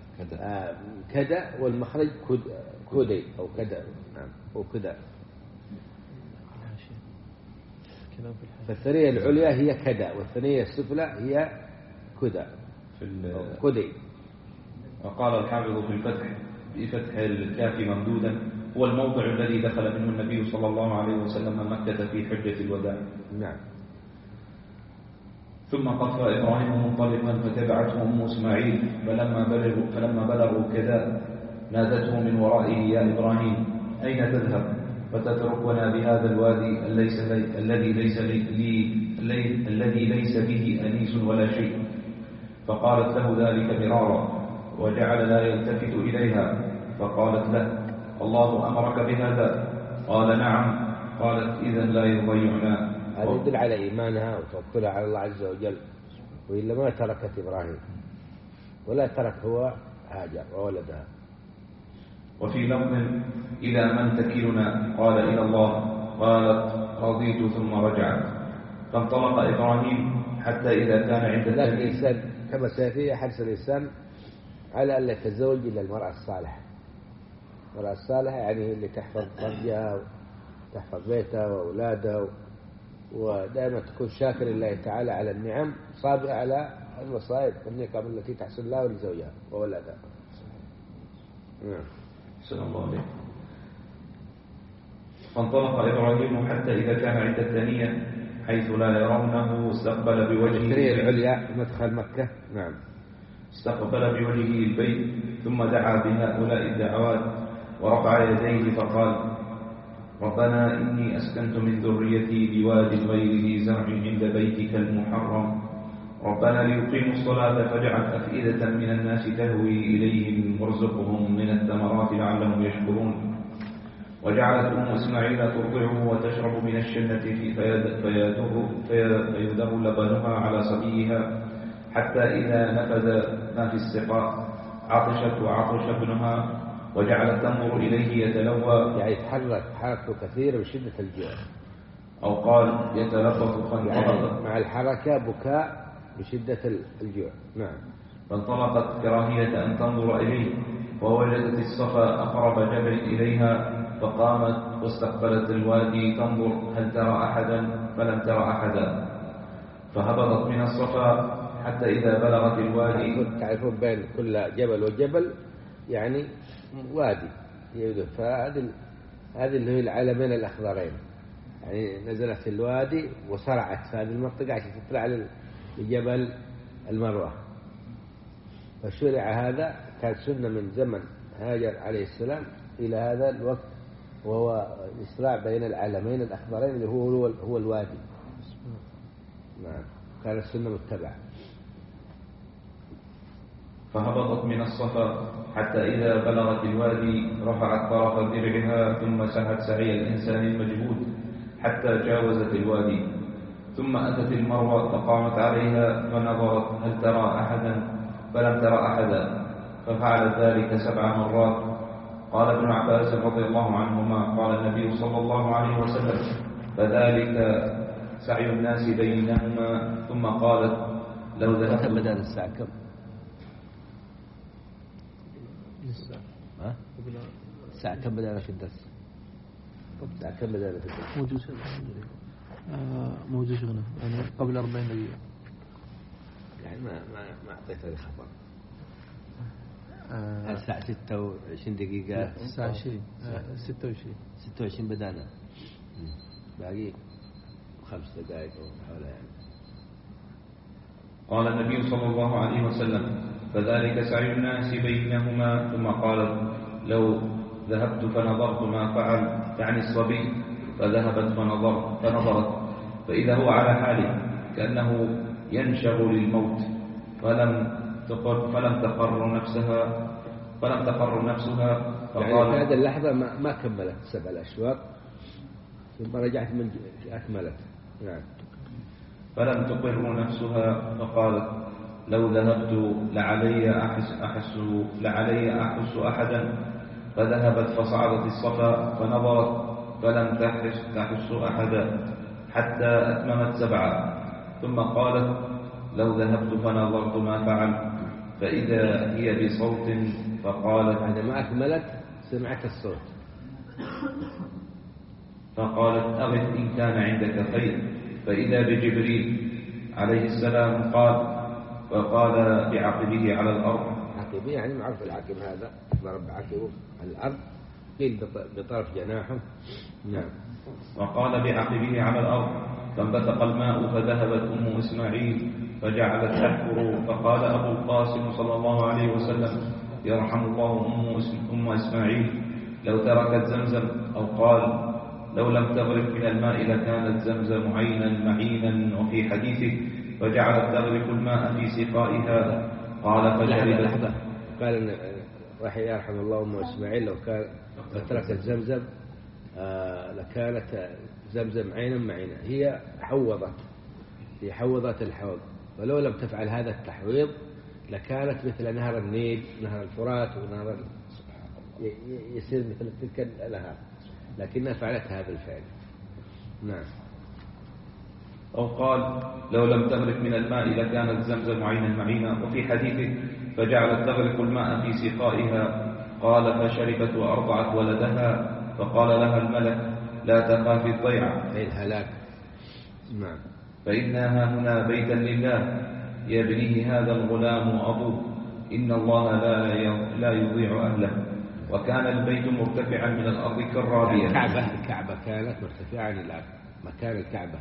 كداء والمخرج كدي أو كداء. نعم، هو كداء. فالثنية العليا هي كداء والثنية السفلى هي كداء كدي. وقال الحافظ في الفتح بفتح الكاف ممدودا: هو الموضع الذي دخل منه النبي صلى الله عليه وسلم مكة في حجة الوداع. نعم. ثم قف إبراهيم منطلقا فتبعته أم إسماعيل، فلما بلغوا كذا نادته من ورائه: يا إبراهيم، أين تذهب؟ فتتركنا بهذا الوادي الذي ليس به أنيس ولا شيء. فقالت له ذلك مرارا، وجعل لا يلتفت إليها. فقالت له: الله أمرك بهذا؟ قال: نعم. قالت: إذن لا يضيعنا. هذا يدل على إيمانها وتوكلها على الله عز وجل، وإلا ما تركت إبراهيم ولا ترك هو هاجر وولدها. وفي لفظ: إلى من تكلنا؟ قال: إلى الله. قالت: رضيت. ثم رجعت. فانطلق إبراهيم حتى إذا كان عند ذلك الإنسان كما سيأتي حرص الإنسان على أن يتزوج إلى المرأة الصالحة. المرأة الصالحة يعني اللي تحفظ فرجها وتحفظ بيتها وأولادها ودائما تكون شاكر لله تعالى على النعم، صابر على المصائب والنقم التي تحصل له ولزوجها وولدها. نعم. سلام الله عليه. فانطلق إبراهيم حتى إذا كان عند الثانية حيث لا يرونه استقبل بوجهه الثانية العليا مدخل مكة. نعم. استقبل بوجهه البيت ثم دعا بهؤلاء الدعوات ورفع يديه فقال: ربنا إني أسكنت من ذريتي بواد غير ذي زرع عند بيتك المحرم ربنا ليقيموا الصلاة فاجعل أفئدة من الناس تهوي إليهم وارزقهم من الثمرات لعلهم يشكرون. وجعلت إسماعيل ترضعه وتشرب من الشنة فيدر لبنها على صبيها حتى إذا نفذ ما في السقاء عطشت وعطش ابنها وجعلت تنظر إليه يتلوى، يعني يتحرك حركته كثيرة بشدة الجوع، أو قال يتلفظ يعني مع الحركة بكاء بشدة الجوع. نعم. فانطلقت كراهية أن تنظر إليه ووجدت الصفا أقرب جبل إليها فقامت واستقبلت الوادي تنظر هل ترى أحدا فلم ترى أحدا، فهبطت من الصفا حتى إذا بلغت الوادي. تعرفون بين كل جبل وجبل يعني وادي، فهذه اللي هي العلمين الأخضرين، يعني نزلت في الوادي وصرعت في هذه المنطقة عشان تطلع لجبل المروة. فشرع هذا، كان سنة من زمن هاجر عليه السلام إلى هذا الوقت، وهو الإسراع بين العلمين الأخضرين اللي هو الوادي. نعم. كان السنة متبعة. فهبطت من الصفا حتى إذا بلغت الوادي رفعت طرف درعها ثم سعت سعي الإنسان المجهود حتى جاوزت الوادي، ثم أتت المروة فقامت عليها فنظرت هل ترى أحدا فلم ترى أحدا، ففعلت ذلك 7 مرات. قال ابن عباس رضي الله عنهما قال النبي صلى الله عليه وسلم: فذلك سعي الناس بينهما. ثم قالت: لو ذهبت. بدأ الساعة كم؟ الساعة كم بدأنا في الدرس؟ الساعة كم بدأنا في الدرس؟ موجود هنا يعني قبل 40 دقيقة. يعني ما أعطيت هذا الخبر. الساعة 26 دقيقة. الساعة 20 26 بدأنا. باقي 5 دقائق حول يعني. قال النبي صلى الله عليه وسلم: فذلك سعي الناس بينهما. ثم قال: لو ذهبت فنظرت ما فعل، يعني الصبي، فذهبت فنظرت فإذا هو على حاله كأنه ينشغل الموت، فلم تقر نفسها يعني في هذه اللحظة ما كملت 7 أشواط ثم رجعت من أكملت. نعم. فلم تقر نفسها فقالت: لو ذهبت لعلي أحس أحدا، فذهبت فصعدت الصفا فنظرت فلم تحس أحدا حتى أتممت 7، ثم قالت: لو ذهبت فنظرت ما فعل، فإذا هي بصوت فقالت: بعد ما أكملت سمعت الصوت فقالت: أغث إن كان عندك خير، فإذا بجبريل عليه السلام فقال بعقبه على الأرض. عقبه يعني معروف العقب هذا، ضرب عقبه على الأرض قيل بطرف جناحه. نعم. وقال بعقبه على الأرض، فانبثق الماء فذهبت أم إسماعيل فجعلت تحفر، فقال أبو القاسم صلى الله عليه وسلم: يرحم الله أم إسماعيل لو تركت زمزم، أو قال: لو لم تغرق من الماء لكانت زمزم عينا معينا. وفي حديثه: فجعلت تغرق الماء في سقائها، قال: فشربت. قال وحي يرحم الله أم إسماعيل لو تركت زمزم لكانت زمزم عينا معينا. هي حوضت الحوض، ولو لم تفعل هذا التحويض لكانت مثل نهر النيل، نهر الفرات، ونهر يصير مثل تلك الأنهار، لكنها فعلت هذا الفعل. نعم. أو قال: لو لم تغرق من الماء لكانت زمزم عينا معينا. وفي حديثه: فجعلت تغرق الماء في سقائها، قال: فشربت وأرضعت ولدها، فقال لها الملك: لا تخافي الضيعة، أي الهلاك. نعم. فإنها هنا بيتا لله يبنيه هذا الغلام أبوه، إن الله لا يضيع أهله. وكان البيت مرتفعا من الأرض كالرابية. الكعبة كانت مرتفعة عن الأرض مكان الكعبة.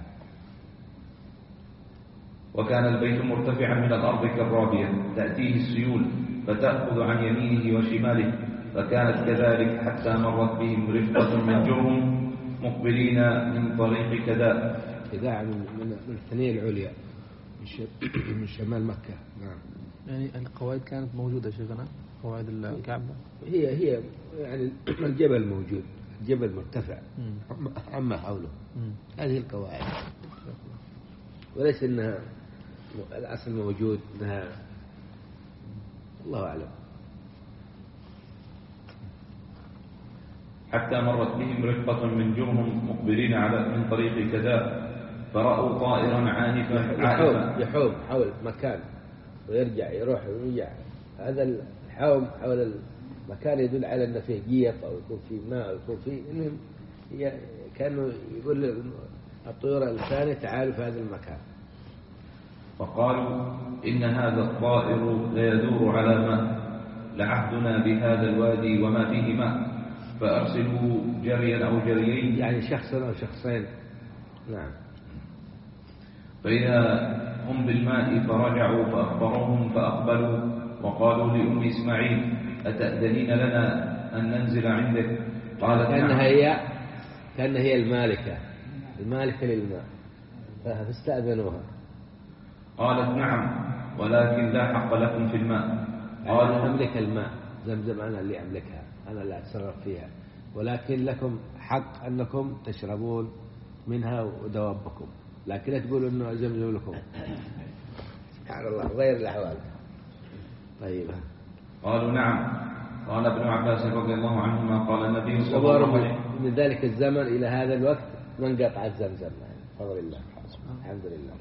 وكان البيت مرتفعا من الأرض كالرابية تأتيه السيول فتأخذ عن يمينه وشماله، فكانت كذلك حتى مرت بهم رفقة من جرهم مقبلين من طريق كداء من الثنية العليا من شمال مكة. نعم. يعني القواعد كانت موجودة شيخنا، قواعد الكعبة هي يعني الجبل موجود، الجبل مرتفع عما حوله. هذه القواعد، وليس انها الاصل موجود، انها الله اعلم. حتى مرت بهم رفقة من جرهم مقبلين من طريق كداء، فرأوا طائرا عانفا يحوم حول مكان ويرجع، يروح ويرجع. هذا الحوم حول المكان يدل على أن فيه جيف أو يكون فيه ماء أو يكون فيه، إنهم كانوا يقول الطيور الثانية تعالوا في هذا المكان. فقالوا إن هذا الطائر ليدور على ماء، لعهدنا بهذا الوادي وما فيه ماء، فأرسلوا جريا أو جريين، يعني شخصا أو شخصين. نعم. فإذا هم بالماء فرجعوا فأخبروهم فأقبلوا وقالوا لأم إسماعيل أتأذنين لنا أن ننزل عندك؟ قالت كأنها هي المالكة للماء، فاستأذنوها. قالت نعم، ولكن لا حق لكم في الماء. قالوا أملك الماء، زمزم أنا اللي أملكها، أنا اللي أتصرف فيها، ولكن لكم حق أنكم تشربون منها ودوابكم، لكن لا تقولوا أنه زمزم لكم. سبحان الله، غير الأحوال. طيب. قالوا نعم. قال ابن عباس رضي الله عنهما قال النبي صلى الله عليه وسلم من ذلك الزمن إلى هذا الوقت من قطع الزمزم، بفضل الله، الحمد لله.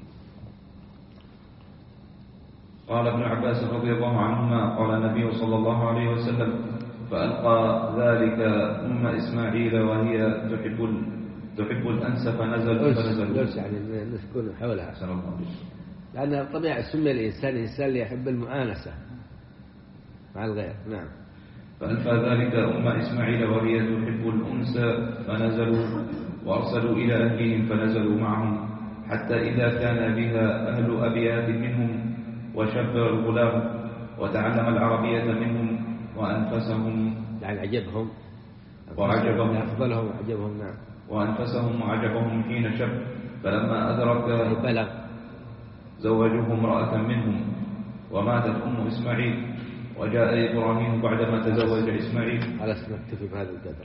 قال ابن عباس رضي الله عنهما قال النبي صلى الله عليه وسلم فألقى ذلك أم إسماعيل وهي تحب الأنس فنزلوا يعني نسكن حولها، لأن طبيعة سمي الإنسان اللي يحب المؤانسة مع الغير. نعم. فألقى ذلك أم إسماعيل وهي تحب الأنس فنزلوا وأرسلوا إلى أهلهم فنزلوا معهم، حتى إذا كان بها أهل أبيات منهم وشب الغلام وتعلم العربية منهم وأنفسهم، يعني عجبهم وعجبهم أفضلهم وعجبهم. نعم. وأنفسهم وعجبهم حين شب، فلما أدرك بلغ زوجوه امرأة منهم، وماتت أم إسماعيل، وجاء إبراهيم بعدما تزوج إسماعيل. على نكتفي بهذا القدر.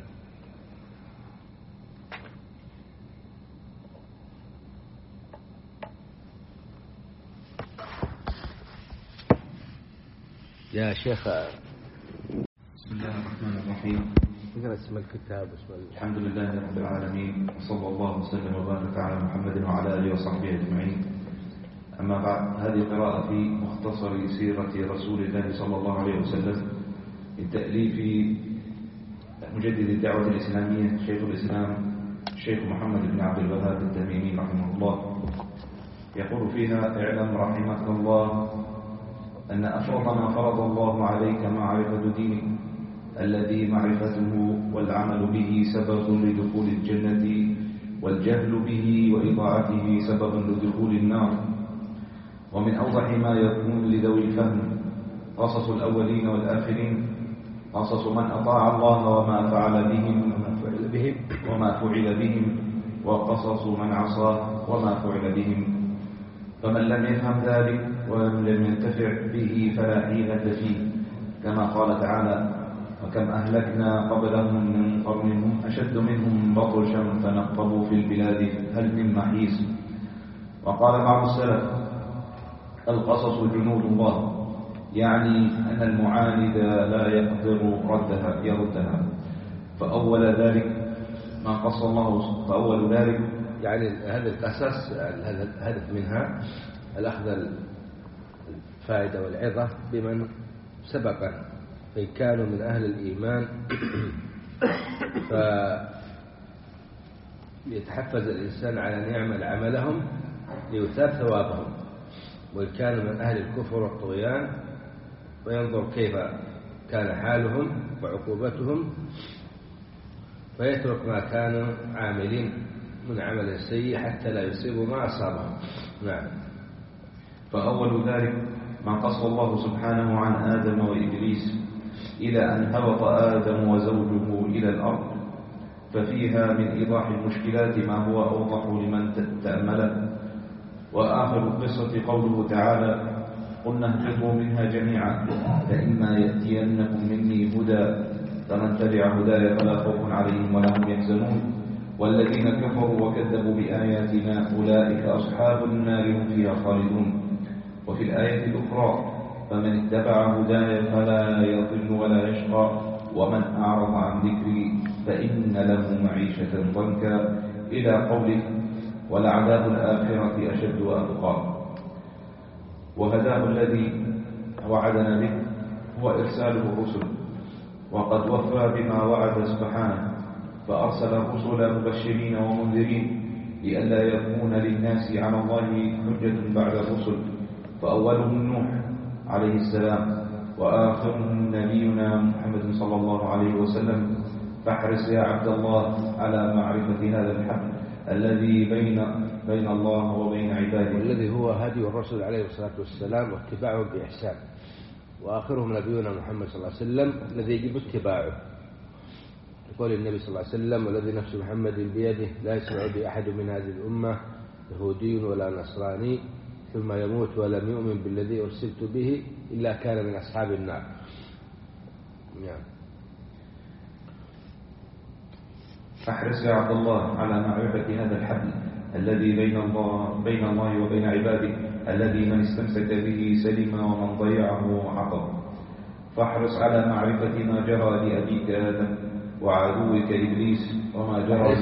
يا شيخ. بسم الله الرحمن الرحيم. اقرأ اسم الكتاب. الحمد لله رب العالمين، وصلى الله وسلم وبارك على محمد وعلى آله وصحبه أجمعين. أما بعد، هذه قراءة في مختصر سيرة رسول الله صلى الله عليه وسلم من تأليف مجدد الدعوة الإسلامية شيخ الإسلام الشيخ محمد بن عبد الوهاب التميمي رحمه الله. يقول فيها: اعلم رحمك الله أن أفضل ما فرض الله عليك معرفة دينك، الذي معرفته والعمل به سبب لدخول الجنة، والجهل به وإضاعته سبب لدخول النار. ومن أوضح ما يكون لذوي الفهم قصص الأولين والآخرين، قصص من أطاع الله وما فعل وما فعل بهم، وقصص من عصاه وما فعل بهم. فمن لم يفهم ذلك ولم ينتفع به فلا حيلة فيه، كما قال تعالى: وكم أهلكنا قبلهم من قرن هم أشد منهم بطشا فنقبوا في البلاد هل من محيص. وقال بعض السلف: القصص جنود الله، يعني أن المعاند لا يقدر يردها. فأول ذلك ما قص الله، فأول ذلك يعني هذا القصص الهدف منها الأخذ الفائدة والعظة بمن سبق، فإن كانوا من أهل الإيمان يتحفز الإنسان على أن يعمل عملهم ليثاب ثوابهم، وإن كانوا من أهل الكفر والطغيان، وينظر كيف كان حالهم وعقوبتهم فيترك ما كانوا عاملين من عمل سيء حتى لا يصيبوا ما أصابهم. نعم. فأول ذلك ما قص الله سبحانه عن آدم وإبليس إلى أن هبط آدم وزوجه إلى الأرض، ففيها من إيضاح المشكلات ما هو أوضح لمن تأمله. وآخر القصة قوله تعالى: قلنا اهبطوا منها جميعا فإما يأتينكم مني هدى فمن تبع هداي فلا خوف عليهم ولا هم يحزنون والذين كفروا وكذبوا بآياتنا أولئك أصحاب النار هم فيها خالدون. وفي الآية الأخرى: فمن اتبع هداي فلا يضل ولا يشقى ومن أعرض عن ذكري فإن له معيشة ضنكا إلى قوله: ولعذاب الآخرة أشد وأبقى. وهداه الذي وعدنا به هو إرساله الرسل، وقد وفى بما وعد سبحانه، فأرسل الرسل مبشرين ومنذرين لئلا يكون للناس على الله حجة بعد الرسل، فأولهم نوح عليه السلام وآخرهم نبينا محمد صلى الله عليه وسلم. فاحرص يا عبد الله على معرفة هذا الحق الذي بين الله وبين عباده، والذي هو هدي الرسول عليه الصلاة والسلام واتباعه بإحسان، وآخرهم نبينا محمد صلى الله عليه وسلم الذي يجب اتباعه. يقول النبي صلى الله عليه وسلم: والذي نفس محمد بيده لا يسمع بأحد من هذه الأمة يهودي ولا نصراني ثم يموت ولم يؤمن بالذي أرسلت به إلا كان من أصحاب النار. يعني. فاحرص يا عبد الله على معرفة هذا الحبل الذي بين الله وبين عباده، الذي من استمسك به سلم ومن ضيعه عقب. فاحرص على معرفة ما جرى لأبيك آدم وعدوك إبليس وما جرى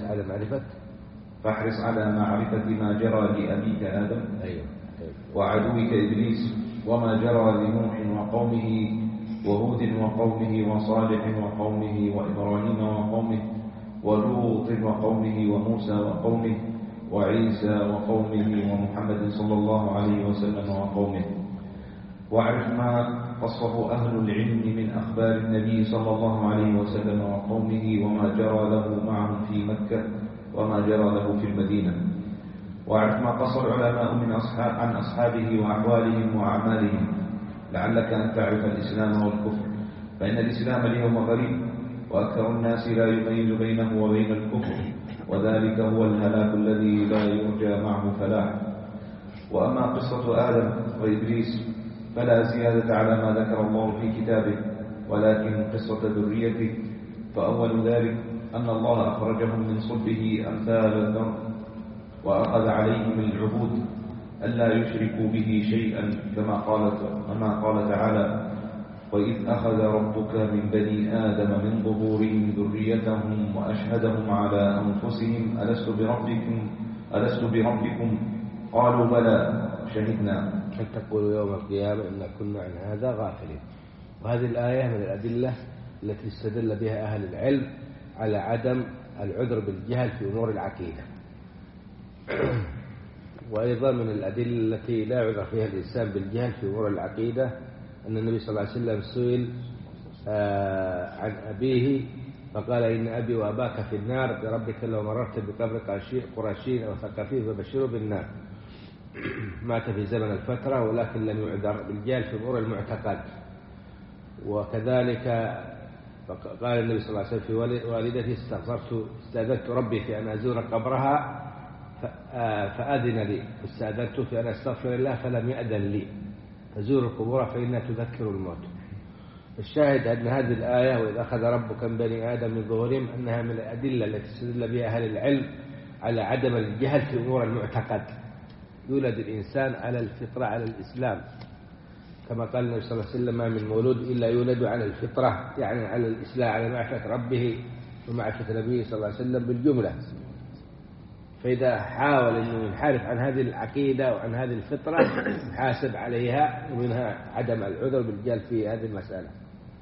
فاحرص على معرفة ما جرى لأبيك آدم وعدوك إبليس وما جرى لنوح وقومه وهود وقومه وصالح وقومه وإبراهيم وقومه ولوط وقومه وموسى وقومه وعيسى وقومه ومحمد صلى الله عليه وسلم وقومه. واعرف ما قصه أهل العلم من أخبار النبي صلى الله عليه وسلم وقومه وما جرى له معهم في مكة وما جرى له في المدينة. واعرف ما قص العلماء عن أصحابه وأحوالهم وأعمالهم، لعلك أن تعرف الإسلام والكفر، فإن الإسلام اليوم غريب، وأكثر الناس لا يميز بينه وبين الكفر، وذلك هو الهلاك الذي لا يرجى معه فلاح. وأما قصة آدم وإبليس فلا زيادة على ما ذكر الله في كتابه، ولكن قصة ذريته. فأول ذلك أن الله أخرجهم من صلبه أمثال الذر، وأخذ عليهم العهود ألا يشركوا به شيئا، كما قال تعالى: وإذ أخذ ربك من بني آدم من ظهورهم ذريتهم وأشهدهم على أنفسهم ألست بربكم قالوا بلى شهدنا أن تقولوا يوم القيامة إن كنا عن هذا غافلين. وهذه الآية من الأدلة التي استدل بها أهل العلم على عدم العذر بالجهل في أمور العقيدة. وأيضا من الأدلة التي لا يعذر فيها الإنسان بالجهل في أمور العقيدة أن النبي صلى الله عليه وسلم سئل عن أبيه فقال: إن أبي وأباك في النار بربك لو مررت بقبر قرشي أو ثقفي فبشروا بالنار. مات في زمن الفترة ولكن لم يعذر بالجهل في أمور المعتقد. وكذلك قال النبي صلى الله عليه وسلم في والدتي: استأذنت ربي في أن أزور قبرها فأذن لي، فاستأذنت في أن أستغفر الله فلم يأذن لي، فزور القبور فإنها تذكر الموت. الشاهد أن هذه الآية: وإذ أخذ ربك من بني آدم من ظهورهم، أنها من الأدلة التي استدل بها أهل العلم على عدم الجهل في أمور المعتقد. يولد الإنسان على الفطرة على الإسلام، كما قال النبي صلى الله عليه وسلم: ما من مولود إلا يولد على الفطرة، يعني على الإسلام، على معرفة ربه ومعرفة نبيه صلى الله عليه وسلم بالجملة. فإذا حاول أنه ينحرف عن هذه العقيدة وعن هذه الفطرة يحاسب عليها، ومنها عدم العذر بالجهل في هذه المسألة.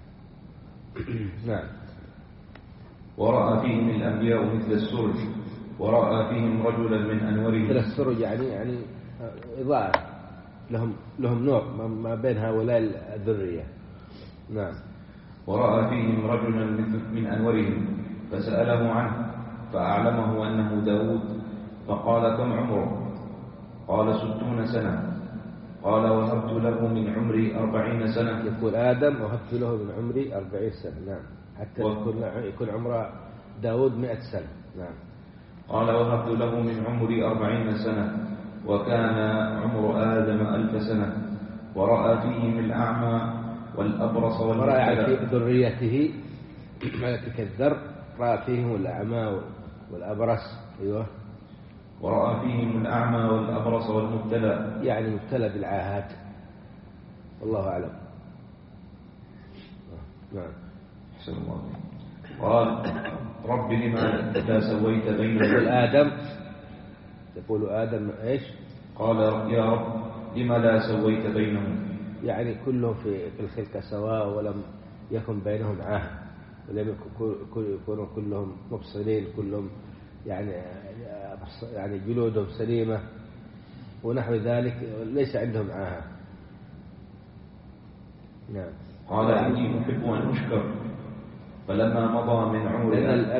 نعم. ورأى فيهم الأنبياء مثل السرج ورأى فيهم رجلا من أنورهم. السرج يعني إضاءة، لهم نور ما بين هؤلاء الذرية. نعم. ورأى فيهم رجلا من أنورهم فسأله عنه فأعلمه أنه داود، فقال: كم عمره؟ قال: 60 سنة. قال: وهبت له من عمري 40 سنة. يقول آدم: وهبت له من عمري 40 سنة. نعم، حتى يكون عمر داود 100 سنة. نعم. قال: وهبت له من عمري 40 سنة، وكان عمر آدم 1000 سنة. ورأى فيهم الأعمى والأبرص والمبتلى. ورأى في ذريته ملكة الذر، رأى فيهم الأعمى والأبرص. أيوه. ورأى فيهم الأعمى والأبرص والمبتلى، يعني مبتلى بالعاهات، والله أعلم. نعم. أحسن الله. قال: رب لما لا سويت بينهم. يقول آدم إيش؟ قال: يا رب لما لا سويت بينهم. يعني كلهم في الخلقة سواء، ولم يكن بينهم عهد، ولم يكونوا كلهم مبصرين، كلهم يعني جلودهم سليمة ونحو ذلك، ليس عندهم عاهة. نعم. قال: إني أحب أن أشكر. فلما مضى من عمره،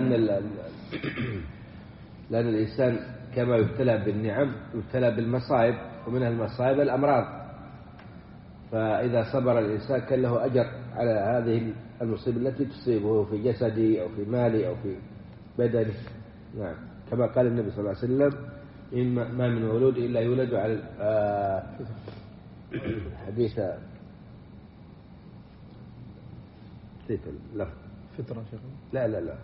لأن الإنسان كما يبتلى بالنعم يبتلى بالمصائب، ومنها المصائب الأمراض. فإذا صبر الإنسان كان له أجر على هذه المصيبة التي تصيبه في جسده أو في ماله أو في بدنه. نعم. كما قال النبي صلى الله عليه وسلم: ما من مولود إلا يولد على حديث لا فطرة شيخ. لا.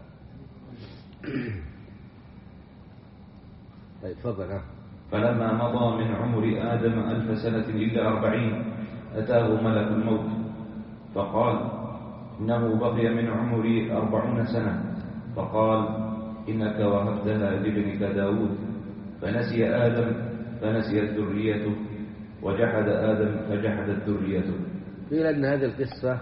طيب تفضل. فلما مضى من عمر آدم 1000 سنة إلا 40 أتاه ملك الموت فقال: إنه بقي من عمري 40 سنة. فقال: إنك وهبتها لابنك داود. فنسي آدم فنسيت ذريته، وجحد آدم فجحدت ذريته. قيل أن هذه القصة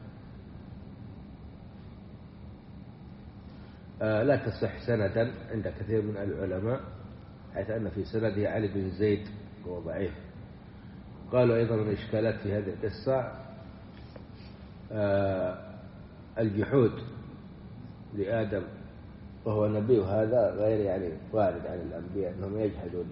لا تصح سندا عند كثير من العلماء، حيث أن في سنده علي بن زيد وهو ضعيف. قالوا أيضا من الإشكالات في هذه القصة الجحود لآدم وهو نبي، وهذا غير وارد عن الأنبياء أنهم يجحدون.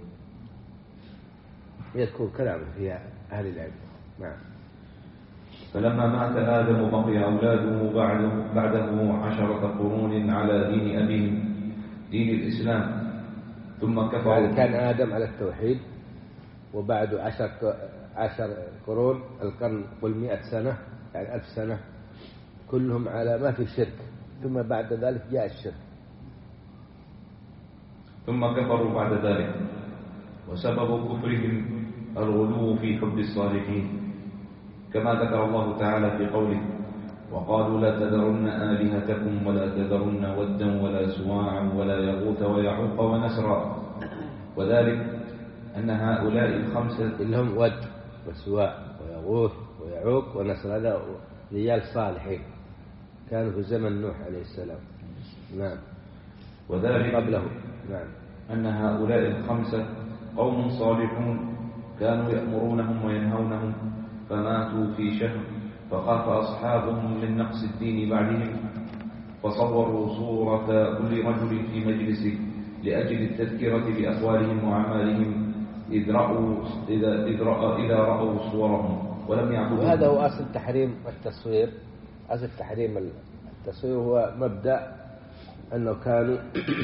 يذكر كلام فيها أهل العلم. نعم. فلما مات آدم بقي أولاده بعده 10 قرون على دين أبيهم، دين الإسلام، ثم كفروا. يعني كان آدم على التوحيد، وبعد 10 قرون، القرن قل 100 سنة يعني 1000 سنة، كلهم على ما في شرك، ثم بعد ذلك جاء الشرك. ثم كفروا بعد ذلك، وسبب كفرهم الغلو في حب الصالحين، كما ذكر الله تعالى في قوله: وقالوا لا تذرن آلهتكم ولا تذرن ودا ولا سواعا ولا يغوث ويعوق ونسرا. وذلك أن هؤلاء 5 اللي هم ود وسواع ويغوث ويعوق ونسر، هذا رجال صالحين كانوا في زمن نوح عليه السلام. نعم. وذلك قبله. نعم. أن هؤلاء 5 قوم صالحون كانوا يأمرونهم وينهونهم، فماتوا في شهر، فخاف أصحابهم من نقص الدين بعدهم، فصوروا صورة كل رجل في مجلسه لأجل التذكرة بأقوالهم وأعمالهم إذا رأوا صورهم ولم يعبدوا. وهذا هو أصل تحريم التصوير. أصل تحريم التصوير هو مبدأ أنه كانوا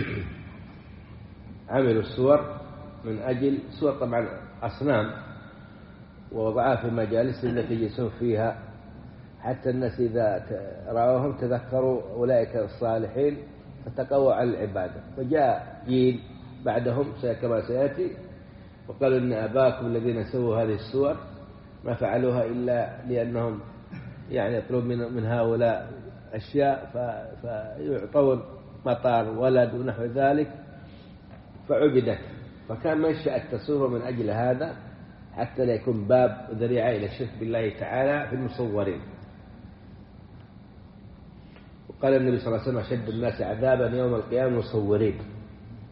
عملوا الصور من أجل صور، طبعا أصنام، ووضعها في مجالس التي يجلسون فيها، حتى الناس إذا رأوهم تذكروا أولئك الصالحين فتقووا على العبادة. فجاء جيل بعدهم كما سيأتي وقالوا إن آباءكم الذين سووا هذه الصور ما فعلوها إلا لأنهم يطلب من هؤلاء أشياء فيعطون مطار ولد ونحو ذلك، فعبدت. فكان منشأ التصوير من أجل هذا، حتى لا يكون باب ذريعة إلى الشرك بالله تعالى في المصورين. وقال النبي صلى الله عليه وسلم: أشد الناس عذابا يوم القيامة المصورين.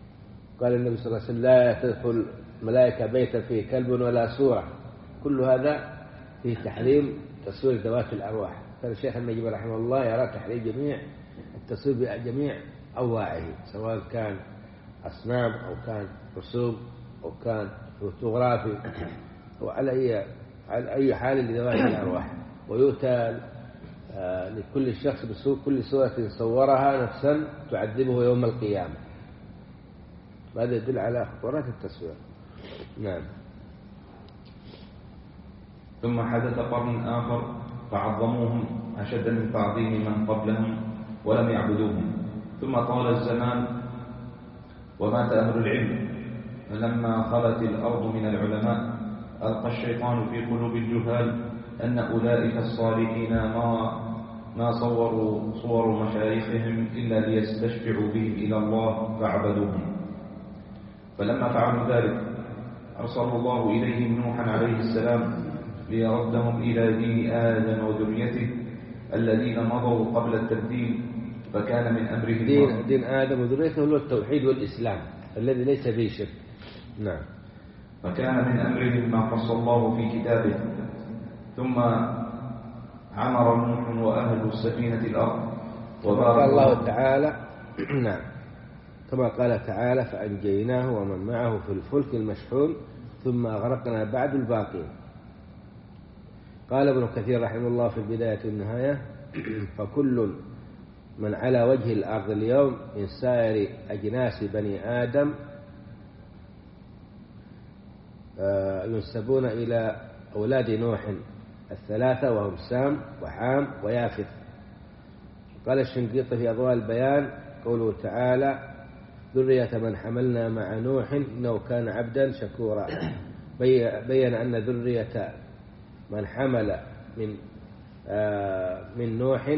قال النبي صلى الله عليه وسلم لا تدخل ملائكة بيتا فيه كلب ولا سورة. كل هذا فيه تحريم تصوير ذوات الأرواح. كان الشيخ النجيب رحمه الله يرى تحريم جميع التصوير بجميع أنواعه، سواء كان أصنام أو كان رسوم أو كان فوتوغرافي أو على أي حال لذوات الأرواح. ويؤتى لكل شخص كل صورة صورها نفسا تعذبه يوم القيامة. هذا يدل على خطورات التصوير. نعم. ثم حدث قرن آخر فعظموهم أشد من تعظيم من قبلهم ولم يعبدوهم. ثم طال الزمان ومات أهل العلم. فلما خلت الأرض من العلماء ألقى الشيطان في قلوب الجهال أن أولئك الصالحين ما صوروا صور مشايخهم إلا ليستشفعوا بهم إلى الله فعبدوهم. فلما فعلوا ذلك أرسل الله إليهم نوحا عليه السلام ليردهم إلى دين آدم وذريته الذين مضوا قبل التبديل. فكان من أمرهم دين آدم وذريته هو التوحيد والإسلام الذي ليس فيه شرك. نعم. فكان من أمرهم ما قص الله في كتابه. ثم عمر نوح وأهل السفينة الأرض وبارك الله تعالى. نعم. كما قال تعالى فأنجيناه ومن معه في الفلك المشحون ثم أغرقنا بعد الباقين. قال ابن كثير رحمه الله في البداية والنهاية فكل من على وجه الأرض اليوم من سائر أجناس بني آدم ينسبون إلى أولاد نوح الثلاثة وهم سام وحام ويافث. قال الشنقيطي في أضواء البيان قوله تعالى ذرية من حملنا مع نوح إنه كان عبدا شكورا. بين أن ذرية من حمل من نوح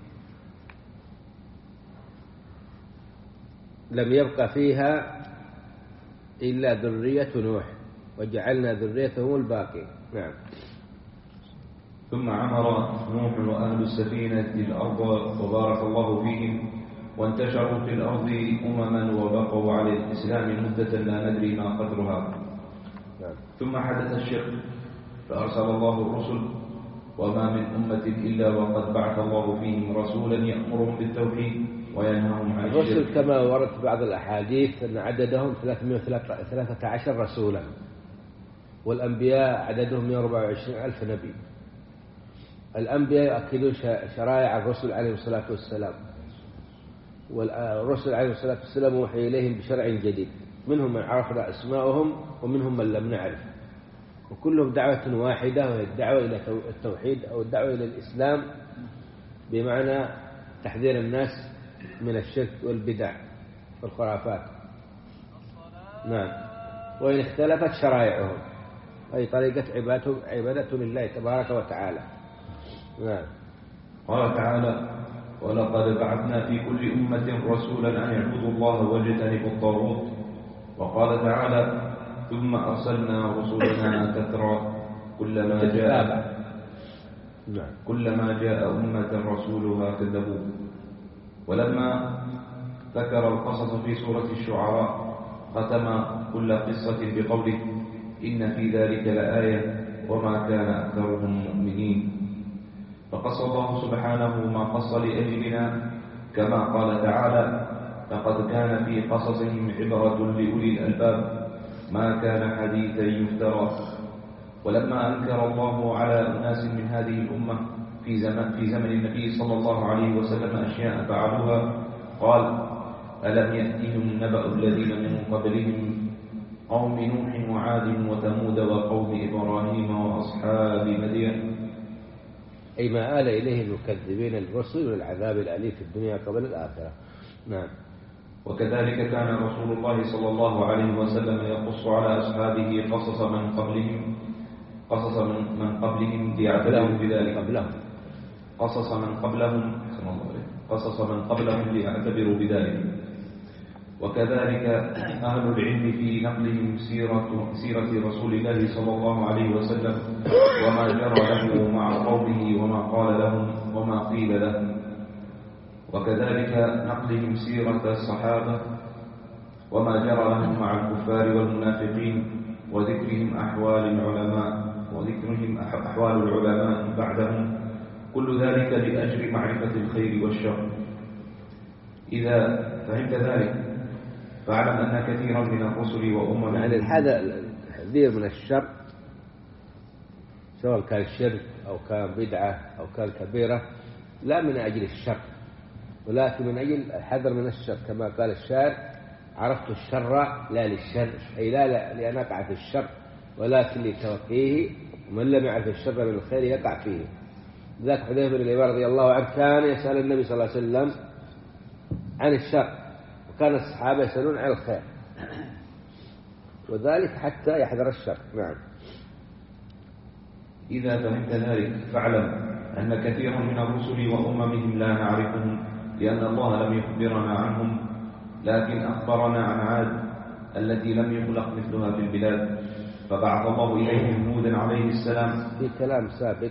لم يبق فيها إلا ذرية نوح وجعلنا ذريته الباقي. نعم. ثم عمر نوح وأهل السفينة الأرض وبارك الله فيهم وانتشروا في الأرض أمما وبقوا على الإسلام مدة لا ندري ما قدرها. ثم حدث الشرك فأرسل الله الرسل وما من أمة إلا وقد بعث الله فيهم رسولا يأمرهم بالتوحيد وينهاهم عن الشرك. الرسل كما ورد في بعض الأحاديث أن عددهم 313 رسولا، والأنبياء عددهم 124,000 نبي. الأنبياء يؤكدون شرائع الرسل عليه الصلاة والسلام، والرسل عليه الصلاة والسلام وحي إليهم بشرع جديد، منهم من عرفنا أسماءهم ومنهم من لم نعرف، وكلهم دعوة واحدة وهي الدعوة إلى التوحيد أو الدعوة إلى الإسلام، بمعنى تحذير الناس من الشرك والبدع والخرافات. نعم. وإن اختلفت شرائعهم أي طريقة عبادتهم لله تبارك وتعالى. نعم. قال تعالى ولقد بعثنا في كل أمة رسولا أن يعبدوا الله واجتنبوا الطاغوت. وقال تعالى ثم أرسلنا رسلنا تترى كلما جاء أمة رسولها كذبوه. ولما ذكر القصص في سورة الشعراء ختم كل قصة بقوله إن في ذلك لآية وما كان أكثرهم مؤمنين. فقص الله سبحانه ما قص لأجلنا كما قال تعالى لقد كان في قصصهم عبرة لأولي الألباب ما كان حديثا يفترى. ولما أنكر الله على أناس من هذه الأمة في زمن النبي صلى الله عليه وسلم أشياء فعلوها قال ألم يأتهم نبأ الذين من قبلهم قوم نوح وعاد وثمود وقوم إبراهيم وأصحاب مدين، أي ما آل إليه المكذبين الرسل والعذاب الأليم في الدنيا قبل الآخرة. نعم. وكذلك كان رسول الله صلى الله عليه وسلم يقص على أصحابه قصص من قبلهم ليعتبروا بذلك قصص من قبلهم ليعتبروا بذلك. وكذلك أهل العلم في نقلهم سيرة رسول الله صلى الله عليه وسلم وما جرى له مع قومه وما قال لهم وما قيل لهم. وكذلك نقلهم سيرة الصحابة وما جرى لهم مع الكفار والمنافقين وذكرهم أحوال العلماء بعدهم، كل ذلك لأجل معرفة الخير والشر. إذا فهمت ذلك فاعلم أن كثيرا من الرسل وأمم يعني الحذير من الشر سواء كان شرك أو كان بدعة أو كان كبيرة لا من أجل الشر ولكن من أجل الحذر من الشر، كما قال الشاعر: عرفت الشر لا للشر، أي لا لأن أقع في الشر ولكن لتوقيه، ومن لم يعرف الشر من الخير يقع فيه. ذاك حذيفة بن اليمان رضي الله عنه كان يسأل النبي صلى الله عليه وسلم عن الشر، وكان الصحابة يسألون عن الخير، وذلك حتى يحذر الشر. نعم. إذا فهمت ذلك فاعلم أن كثيرا من الرسل وأممهم لا نعرفهم، لأن الله لم يخبرنا عنهم، لكن أخبرنا عن عاد التي لم يخلق مثلها في البلاد، فبعث الله إليهم هودا عليه السلام. في كلام سابق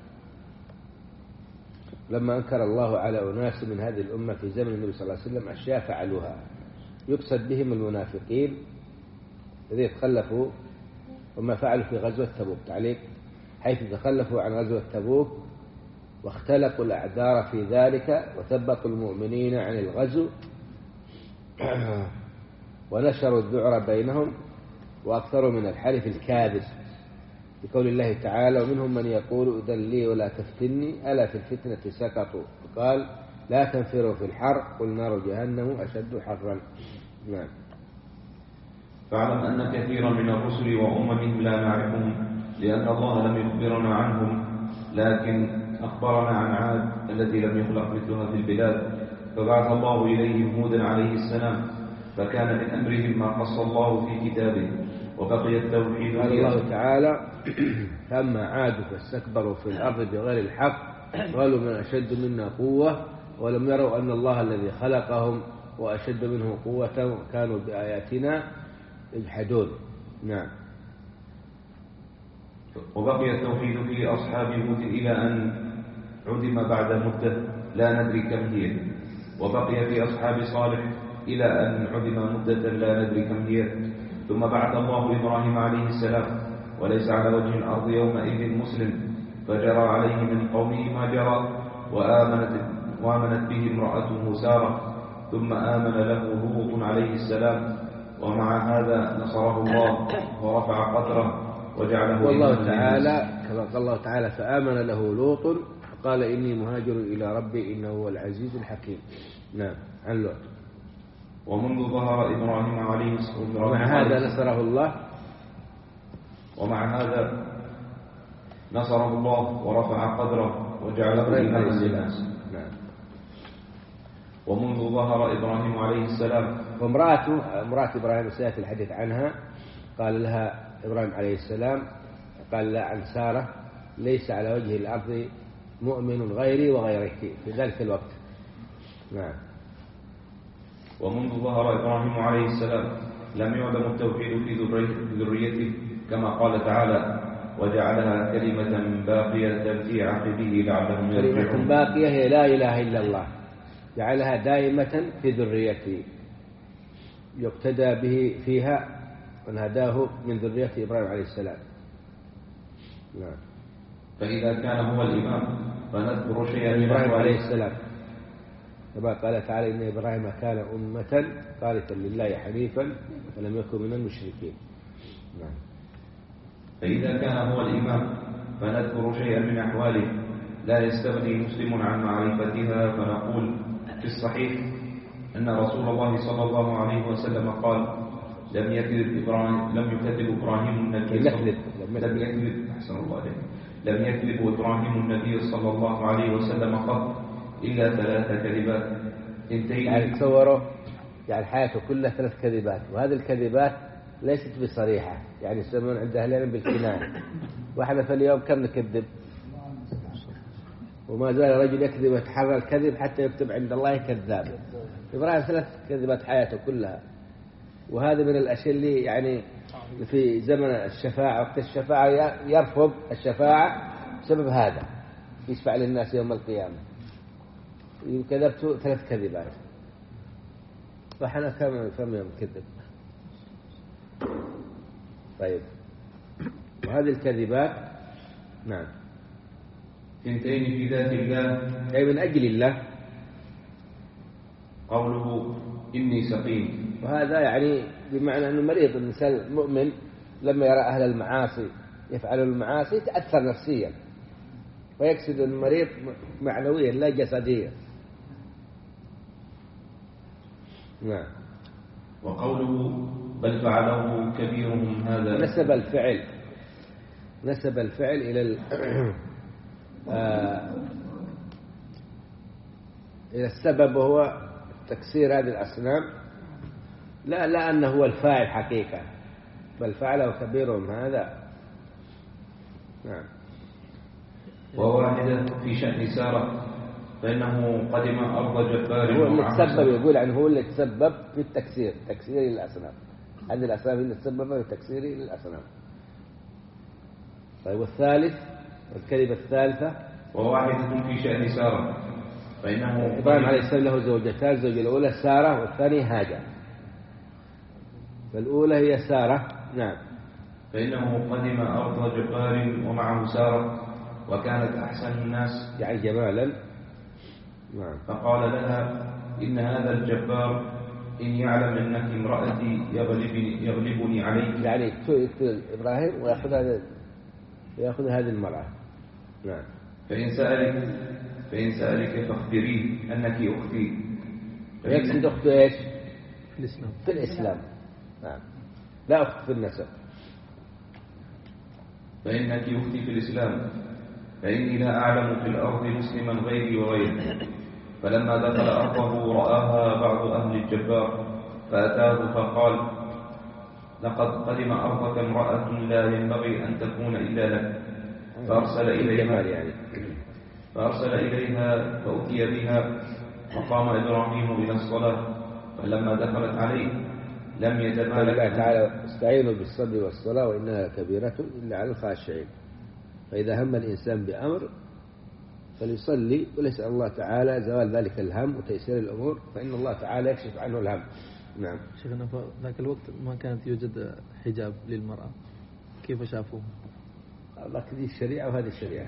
لما أنكر الله على أناس من هذه الأمة في زمن النبي صلى الله عليه وسلم أشياء فعلوها، يقصد بهم المنافقين الذين تخلفوا وما فعلوا في غزوة تبوك، تعليق: حيث تخلفوا عن غزوة تبوك واختلقوا الأعذار في ذلك وثبطوا المؤمنين عن الغزو ونشروا الذعر بينهم وأكثروا من الحلف الكاذب، بقول الله تعالى: ومنهم من يقول إذن لي ولا تفتني ألا في الفتنة سقطوا، وقال: لا تنفروا في الحر قل نار جهنم أشد حرا. نعم. فاعلم أن كثيرا من الرسل وأممهم لا نعرفهم، لأن الله لم يخبرنا عنهم، لكن أخبرنا عن عاد التي لم يخلق مثلها في البلاد، فبعث الله إليهم هودا عليه السلام، فكان من أمرهم ما قص الله في كتابه، وبقي التوحيد. قال الله تعالى: فأما عاد فاستكبروا في الأرض بغير الحق قالوا من أشد منا قوة ولم يروا أن الله الذي خلقهم وأشد منه قوة كانوا بآياتنا يجحدون. نعم. وبقي التوحيد في أصحاب هود إلى أن عدم بعد مدة لا ندري كم هي، وبقي في أصحاب صالح إلى أن عدم مدة لا ندري كم هي، ثم بعث الله إبراهيم عليه السلام، وليس على وجه الأرض يومئذ مسلم، فجرى عليه من قومه ما جرى، وآمنت به امرأته سارة، ثم آمن له لوط عليه السلام، ومع هذا نصره الله ورفع قدره وجعله. والله تعالى كما قال الله تعالى: فآمن له لوط فقال إني مهاجر إلى ربي إنه هو العزيز الحكيم. نعم. عن لوط. ومنذ ظهر إبراهيم عليه السلام ومع هذا نصره الله، ومع هذا نصره الله ورفع قدره وجعله إماما للناس. نعم. ومنذ ظهر إبراهيم عليه السلام. وامرأة إبراهيم سيأتي الحديث عنها، قال لها إبراهيم عليه السلام، قال لا عن سارة: ليس على وجه الأرض مؤمن غيري وغيرك في ذلك الوقت. نعم. ومنذ ظهر إبراهيم عليه السلام لم يعدم التوحيد في ذريته، كما قال تعالى: وجعلها كلمة باقية في عقبه لعلهم يرجعون. كلمة باقية هي لا إله إلا الله، جعلها دائمة في ذريته يقتدى به فيها من هداه من ذرية إبراهيم عليه السلام. نعم. فإذا كان هو الإمام فنذكر شيئا من إبراهيم عليه السلام، كما قال تعالى: إن إبراهيم كان أمة قانتا لله حنيفا ولم يكن من المشركين. نعم. فإذا كان هو الإمام فنذكر شيئا من أحواله لا يستغني مسلم عن معرفتها، فنقول: في الصحيح أن رسول الله صلى الله عليه وسلم قال: لم يكذب إبراهيم النبي صلى الله عليه وسلم قط إلا 3 كذبات. يعني تصوروا يعني حياته كلها 3 كذبات، وهذه الكذبات ليست بصريحة، يعني يسمون عند أهل العلم بالكناية. وإحنا في اليوم كم نكذب؟ وما زال الرجل يكذب ويتحرى الكذب حتى يكتب عند الله كذاب. إبراهيم 3 كذبات حياته كلها، وهذا من الأشياء اللي يعني في زمن الشفاعة وقت الشفاعة يرفض الشفاعة بسبب هذا، يشفع للناس يوم القيامة. كذبت 3 كذبات. فاحنا كم يوم كذب. طيب، وهذه الكذبات نعم ثنتين في ذات الله، أي من أجل الله. قوله إني سقيم، وهذا يعني بمعنى أنه مريض. الإنسان المؤمن لما يرى أهل المعاصي يفعلون المعاصي تأثر نفسيا، ويقصد المريض معنويا لا جسديا. نعم. وقوله بل فعله كبيرهم هذا، نسب الفعل إلى إلى السبب، وهو تكسير هذه الأصنام، لا أنه هو الفاعل حقيقة، بل فعله كبيرهم هذا. نعم. وواحدة في شأن سارة، فإنه قدم أرض جبار هو اللي تسبب، يقول عنه هو اللي تسبب في التكسير، تكسير الأصنام. هذه الأصنام اللي تسبب في تكسير الأصنام. طيب، والثالث، الكلمة الثالثة، وواحدة في شأن سارة، فإنه إبراهيم عليه السلام له زوجتان، الزوجة الأولى سارة والثانية هاجر. فالأولى هي سارة. نعم. فإنه قدم أرض جبار ومعه سارة، وكانت أحسن الناس يعني جمالا. نعم. فقال لها إن هذا الجبار إن يعلم أنك امرأتي يغلبني عليك، يعني يقتل إبراهيم ويأخذ هذه المرأة. نعم. فإن سألك فاخبريه أنك أختي. يقصد أخت إيش؟ في الإسلام. نعم، لا أخت في النسب. فإنك أختي في الإسلام، فإني لا أعلم في الأرض مسلما غيري وغيرك. فلما دخل أرضه رآها بعض أهل الجبار، فأتاه فقال لقد قدم أرضك امرأة لا ينبغي أن تكون إلا لك. فأرسل إليها فأتي بها، وقام إبراهيم إلى الصلاة، فلما دخلت عليه لم يتمالك. الله تعالى استعينوا بالصبر والصلاة وإنها كبيرة إلا على الخاشعين. فإذا هم الإنسان بأمر فليصلي وليسأل الله تعالى زوال ذلك الهم وتيسير الأمور، فإن الله تعالى يكشف عنه الهم. نعم. شيخنا، في ذاك الوقت ما كانت يوجد حجاب للمرأة، كيف شافوه؟ الله كذي الشريعة وهذه الشريعة.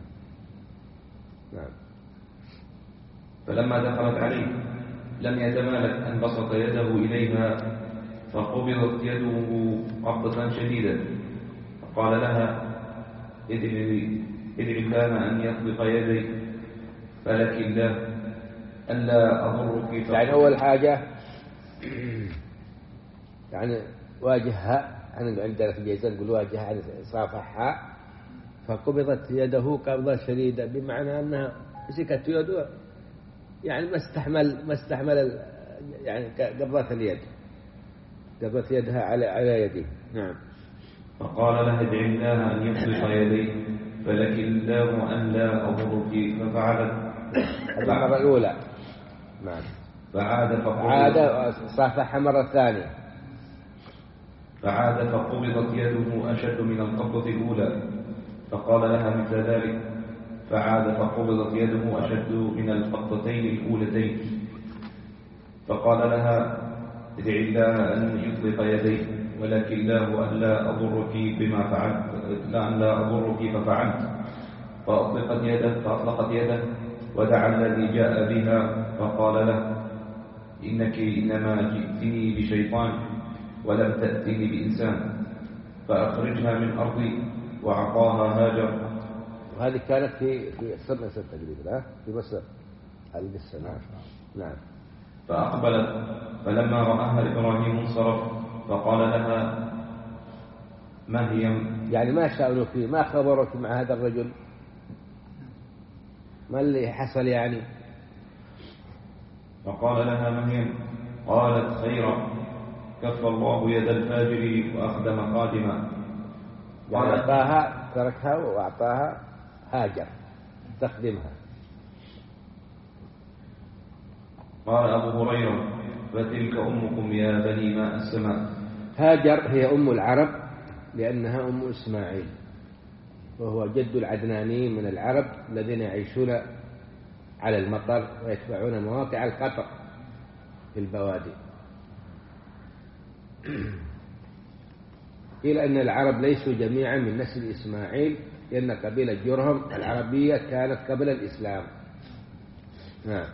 نعم. فلما دخلت عليه لم يتمالك أن بسط يده إليها، فقبضت يده قبضة شديدة، فقال لها ادعي كان أن يطلق يدي، فلك الله ألا أضرك. يعني أول حاجة يعني واجهها، عندنا في الجيزان نقول واجهها، صافحها، فقبضت يده قبضة شديدة، بمعنى أنها مسكت يده، يعني ما استحمل يعني قبضة اليد، قبضت يدها على يدي. نعم. فقال لها ادعي الله أن يطلق يدي، فلك الله أن لا أضرك. ففعلت المرة الأولى. نعم. فعاد صافحها مرة ثانية، فعاد فقبضت يده أشد من القبضة الأولى، فقال لها مثل ذلك، فعاد فقبضت يده أشد من القبضتين الأولتين، فقال لها ادعي الله أن يطلق يديك، ولكن الله أن لا أضرك بما فعلت، أن لا أضرك. ففعلت، فأطلقت يده ودعا الذي جاء بها، فقال له إنك إنما جئتني بشيطان ولم تأتني بإنسان، فأخرجها من أرضي. وأعطاها هاجر. وهذه كانت في مصر تقريبا، في مصر القصة. نعم. فأقبلت، فلما رآها إبراهيم انصرف، فقال لها ما هي؟ يعني ما شأنك فيه، ما خبرك مع هذا الرجل، ما اللي حصل يعني؟ فقال لها ما هي؟ قالت خيرا، كف الله يد الفاجر وأخدم خادما. يعني أعطاها، تركها وأعطاها هاجر تخدمها. قال أبو هريرة فتلك أمكم يا بني ماء السماء. هاجر هي أم العرب لأنها أم إسماعيل، وهو جد العدنانيين من العرب الذين يعيشون على المطر ويتبعون مواقع القطر في البوادي. قيل أن العرب ليسوا جميعا من نسل إسماعيل، لأن قبيلة جرهم العربية كانت قبل الإسلام. نعم.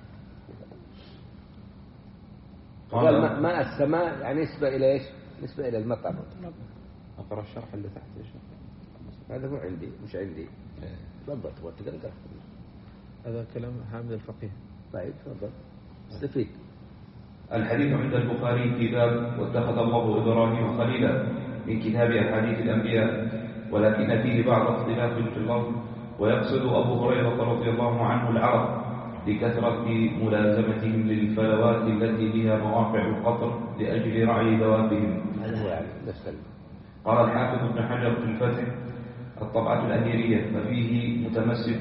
قال ماء السماء يعني نسبة إلى إيش؟ نسبة إلى المطر. أقرأ الشرح اللي تحت يا شيخ. هذا مو عندي، مش عندي. تفضل تقرأ. هذا كلام حامد الفقيه. طيب تفضل استفيد. الحديث عند البخاري في باب واتخذ الله إبراهيم خليلا من كتاب أحاديث الأنبياء، ولكن فيه بعض اختلاف في اللفظ. ويقصد أبو هريرة رضي الله عنه العرب لكثرة ملازمتهم للفلوات التي بها مواقع القطر لأجل رعي دوابهم. هذا هو يعني نسأل. قال الحافظ ابن حجر في الفتح الطبعة الأميرية ففيه متمسك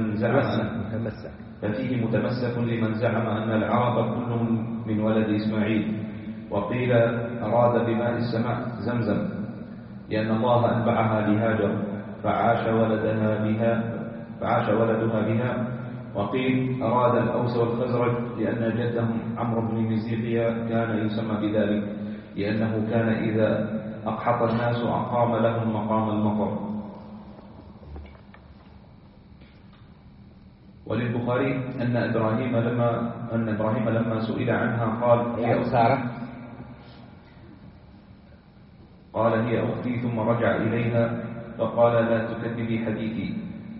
لمن زعم أن العرب كلهم من ولد إسماعيل. وقيل أراد بماء السماء زمزم لأن الله أنبعها لهاجر فعاش ولدها بها. وقيل أراد الأوس والخزرج لأن جدهم عمرو بن مزيحية كان يسمى بذلك، لأنه كان إذا أقحط الناس أقام لهم مقام المطر. وللبخاري أن إبراهيم لما سئل عنها قال هي أختي، ثم رجع إليها فقال لا تكذبي حديثي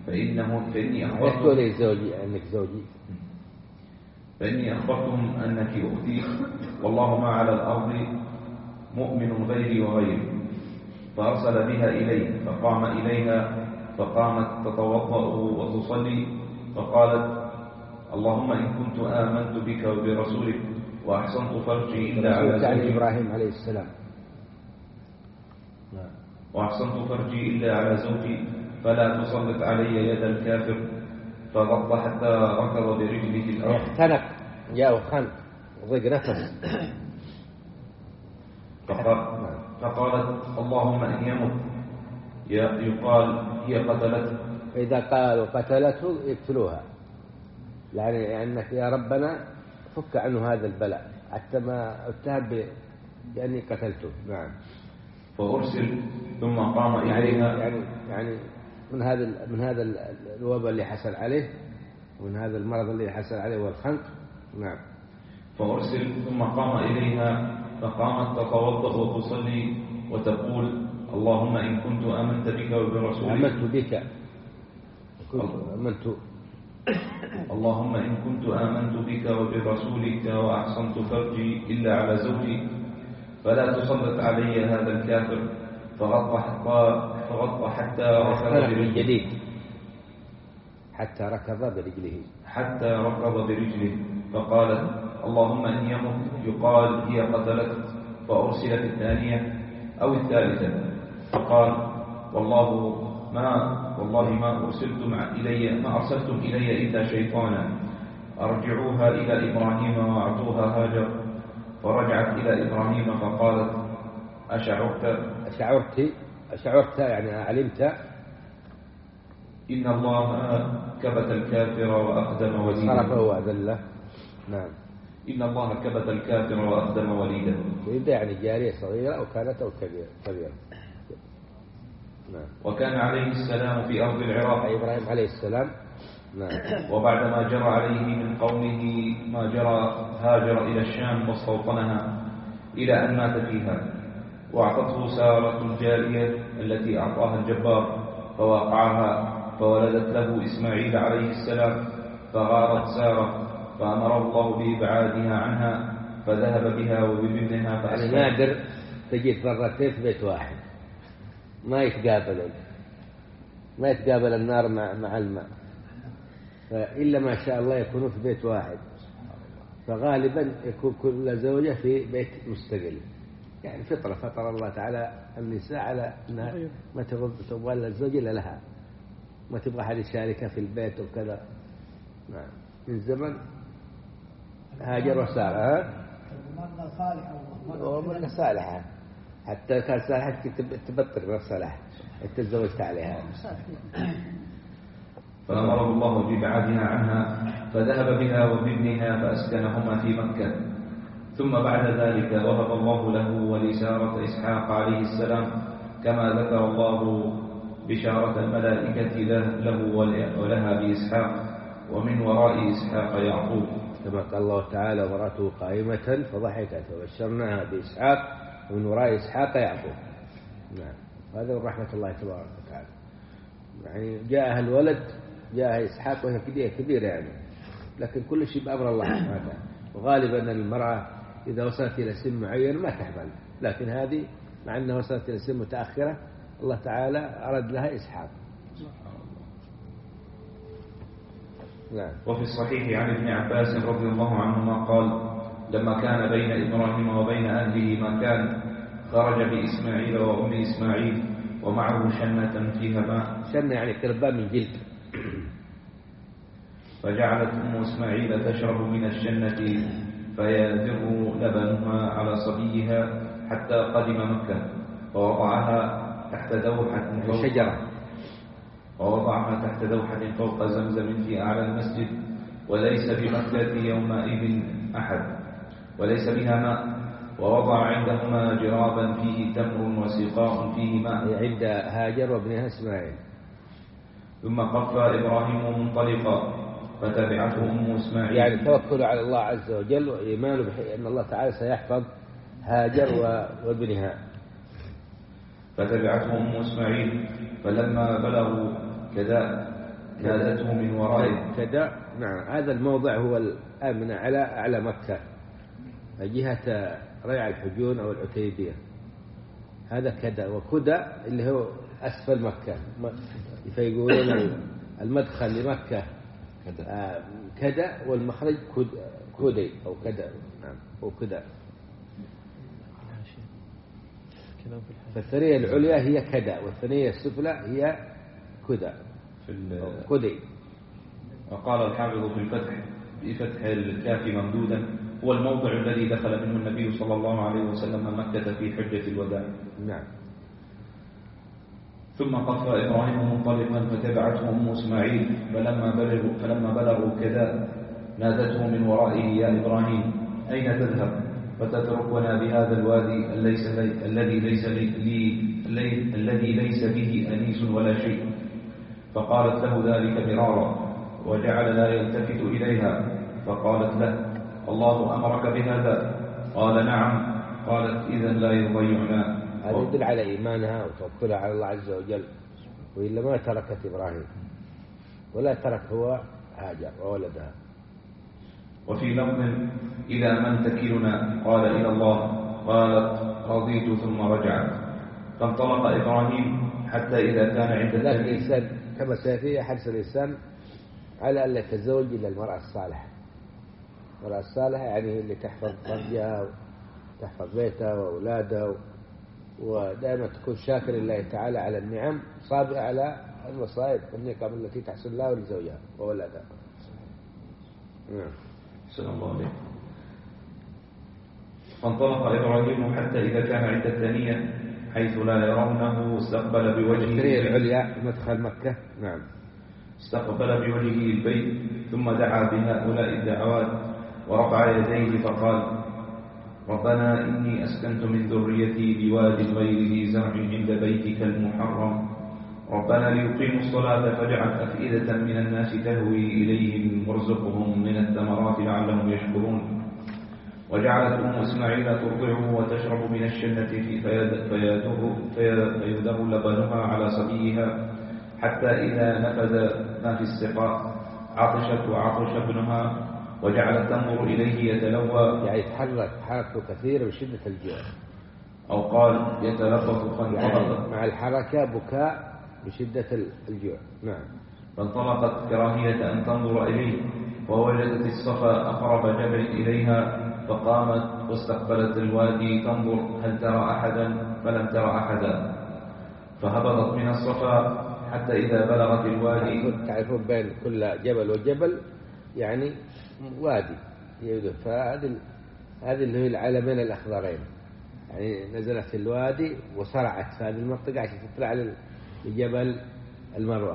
فإني أخبرتهم أنك أختي، والله ما على الأرض مؤمن غيري وغيري. فأرسل بها إليه فقام إليها فقامت تتوضأ وتصلي، فقالت اللهم إن كنت آمنت بك وبرسولك وأحسنت فرجي إلا على زوجي إبراهيم عليه السلام فلا تسلط علي يد الكافر. فغض حتى ركض برجله الأرض. اختنق جاء وخنق وضيق نفس. فقالت اللهم إن يمت يقال هي قتلته. إذا قالوا قتلته يقتلوها، يعني أنك يا ربنا فك عنه هذا البلاء حتى ما اتهم بأني قتلته. نعم. فأرسل ثم قام إليها يعني من هذا الوباء اللي حصل عليه ومن هذا المرض اللي حصل عليه والخنق. نعم. فأرسل ثم قام إليها فقامت تتوضأ وتصلي وتقول اللهم إن كنت آمنت بك وبرسولك اللهم إن كنت آمنت بك وبرسولك وأحسنت فرجي إلا على زوجي فلا تسلط علي هذا الكافر. فغض حتى ركض برجله فقالت اللهم إن يمت يقال هي قتلت. فأرسلت الثانية أو الثالثة فقال والله ما أرسلتم إلي إلا شيطانا، أرجعوها إلى إبراهيم وأعطوها هاجر. فرجعت إلى إبراهيم فقالت أشعرت يعني علمت إن الله كبت الكافر وأقدم وليدا. صرفه وأذله. نعم. إن الله كبت الكافر وأقدم وليدا. يعني جارية صغيرة أو كانت أو كبيرة. نعم. وكان عليه السلام في أرض العراق. إبراهيم عليه السلام. نعم. وبعدما جرى عليه من قومه ما جرى هاجر إلى الشام واستوطنها إلى أن مات فيها. وأعطته سارة الجارية التي أعطاها الجبار فوقعها فولدت له إسماعيل عليه السلام. فغارت سارة فأمر الله بإبعادها عنها فذهب بها وبابنها يعني نادر تجد مرتين في بيت واحد، ما يتقابل النار مع الماء، فإلا ما شاء الله يكونوا في بيت واحد. فغالبا يكون كل زوجة في بيت مستقل، يعني فطر الله تعالى النساء على أنها ما تبغى الزوج إلا لها، ما تبغى أحد يشاركها في البيت وكذا. نعم. من زمن هاجر وسارة ومرأة صالحة حتى كان صالحة تبطل مرأة صالحة تزوجت عليها. فأمره الله بإبعادها عنها فذهب بها وبابنها فأسكنهما في مكة. ثم بعد ذلك وهب الله له ولسارة إسحاق عليه السلام كما ذكر الله بشارة الملائكة له ولها بإسحاق ومن وراء إسحاق يعقوب، كما قال الله تعالى: وامرأته قائمة فضحكت وبشرناها بإسحاق ومن وراء إسحاق يعقوب. نعم، هذا من رحمة الله تبارك وتعالى. يعني جاءها الولد، جاءها إسحاق وهي كبيرة يعني، لكن كل شيء بأمر الله سبحانه وتعالى. وغالبا المرأة إذا وصلت إلى سن معين ما تحمل، لكن هذه مع أنها وصلت إلى سن متأخرة الله تعالى أراد لها إسحاق. نعم. وفي الصحيح عن ابن عباس رضي الله عنهما قال: لما كان بين إبراهيم وبين أهله مكان خرج بإسماعيل وأم إسماعيل ومعه شنة فيها ماء. شنة يعني قربان من جلد. فجعلت أم إسماعيل تشرب من الشنة فيدر لبنها على صبيها حتى قدم مكة، فوضعها تحت دوحة فوق شجرة، ووضعها تحت دوحة فوق زمزم في أعلى المسجد، وليس بمكة يومئذ أحد وليس بها ماء، ووضع عندهما جرابا فيه تمر وسقاء فيه ماء عند هاجر وابنها إسماعيل. ثم قف إبراهيم منطلقا فتبعته أم إسماعيل، يعني توكل على الله عز وجل وإيمانه بأن الله تعالى سيحفظ هاجر وابنها. فتبعته أم إسماعيل فلما بلغوا كداء نادته من ورائه. كداء، نعم، هذا الموضع هو الآن على أعلى مكة جهة ريع الحجون أو العتيبية، هذا كداء. وكداء اللي هو أسفل مكة، فيقولون المدخل لمكة كداء والمخرج كدي أو كداء. نعم، هو كداء. فالثنية العليا هي كداء والثنية السفلى هي كداء كدي. وقال الحافظ في الفتح بفتح الكاف ممدودا: هو الموضع الذي دخل منه النبي صلى الله عليه وسلم مكة في حجة الوداع. نعم. ثم قف إبراهيم منطلقا فتبعته أم إسماعيل فلما بلغوا كذا نادته من ورائه: يا إبراهيم أين تذهب فتتركنا بهذا الوادي الذي ليس به أنيس ولا شيء؟ فقالت له ذلك مرارا وجعل لا يلتفت إليها، فقالت له: الله أمرك بهذا؟ قال: نعم. قالت: إذن لا يضيعنا. هذا يدل على إيمانها وتوكلها على الله عز وجل، وإلا ما تركت إبراهيم ولا ترك هو هاجر وولدها. وفي لفظ: إلى من تكلنا؟ قال: إلى الله. قالت: رضيت. ثم رجعت. فانطلق إبراهيم حتى إذا كان عند الإنسان كما سيأتي حرص الإنسان على أن يتزوج إلى المرأة الصالحة. المرأة الصالحة يعني اللي تحفظ فرجها وتحفظ بيتها وأولادها، ودائما تكون شاكر لله تعالى على النعم، صابرة على المصائب والنقم التي تحصل لها ولزوجها وولدها. سلام الله عليه. فانطلق إبراهيم حتى إذا كان عند الثانية حيث لا يرونه استقبل بوجهه الثانية العليا مدخل مكة. نعم. استقبل بوجهه البيت ثم دعا بهؤلاء الدعوات ورفع يديه فقال: ربنا إني أسكنت من ذريتي بواد غير ذي زرع عند بيتك المحرم ربنا ليقيموا الصلاة فاجعل أفئدة من الناس تهوي إليهم وارزقهم من الثمرات لعلهم يشكرون. وجعلت أم إسماعيل ترضعه وتشرب من الشنة فيدر لبنها على صبيها حتى إذا نفذ ما في السقاء عطشت وعطش ابنها وجعلت تنظر إليه يتلوى، يعني يتحرك حركته كثير بشدة الجوع، أو قال يتلفظ فانطلقت مع الحركة بكاء بشدة الجوع. نعم. فانطلقت كراهية أن تنظر إليه، ووجدت الصفا أقرب جبل إليها فقامت واستقبلت الوادي تنظر هل ترى أحدا، فلم ترى أحدا، فهبطت من الصفا حتى إذا بلغت الوادي. تعرفون بين كل جبل وجبل يعني وادي، فهذه اللي هي العلمين الأخضرين، يعني نزلت في الوادي وصرعت في هذه المنطقة عشان تطلع لجبل المروة.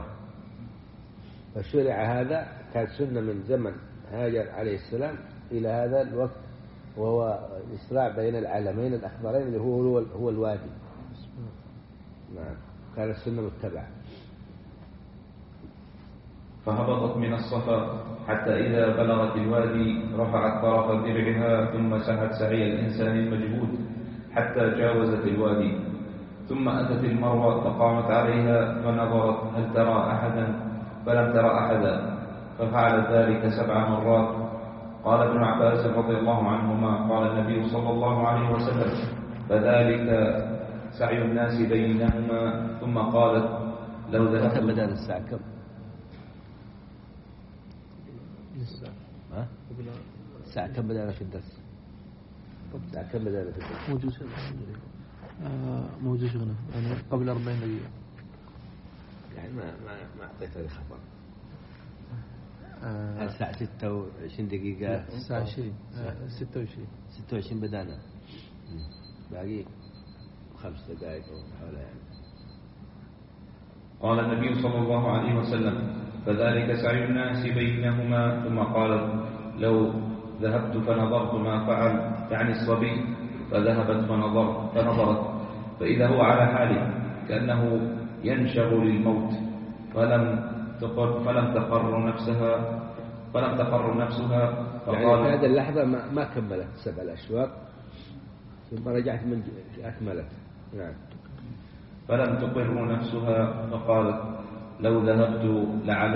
فشرع هذا، كانت سنة من زمن هاجر عليه السلام إلى هذا الوقت وهو الإسراع بين العالمين الأخضرين اللي هو الوادي. نعم. كان السنة متبعة. فهبطت من الصفا حتى إذا بلغت الوادي رفعت طرف درعها ثم سعت سعي الإنسان المجهود حتى جاوزت الوادي، ثم أتت المروة فقامت عليها فنظرت هل ترى أحدا فلم ترى أحدا، ففعلت ذلك 7 مرات. قال ابن عباس رضي الله عنهما قال النبي صلى الله عليه وسلم فذلك سعي الناس بينهما، ثم قالت لو ذهبت. بدأ الساعة كم؟ الساعة كم بدأنا في الدرس؟ الساعة كم بدأنا في الدرس؟ موجود هنا يعني قبل 40 دقيقة. يعني ما أعطيت هذا الخبر. الساعة 26 دقيقة. الساعة 26 بدأنا. باقي 5 دقائق حوالي يعني. قال النبي صلى الله عليه وسلم فذلك سعي الناس بينهما، ثم قالت لو ذهبت فنظرت ما فعل، يعني الصبي، فذهبت فنظرت فإذا هو على حاله كأنه ينشغل الموت، فلم تقر نفسها يعني في هذه اللحظة ما كملت 7 أشواط ثم رجعت من أكملت. نعم. فلم تقر نفسها فقالت لو ذهبت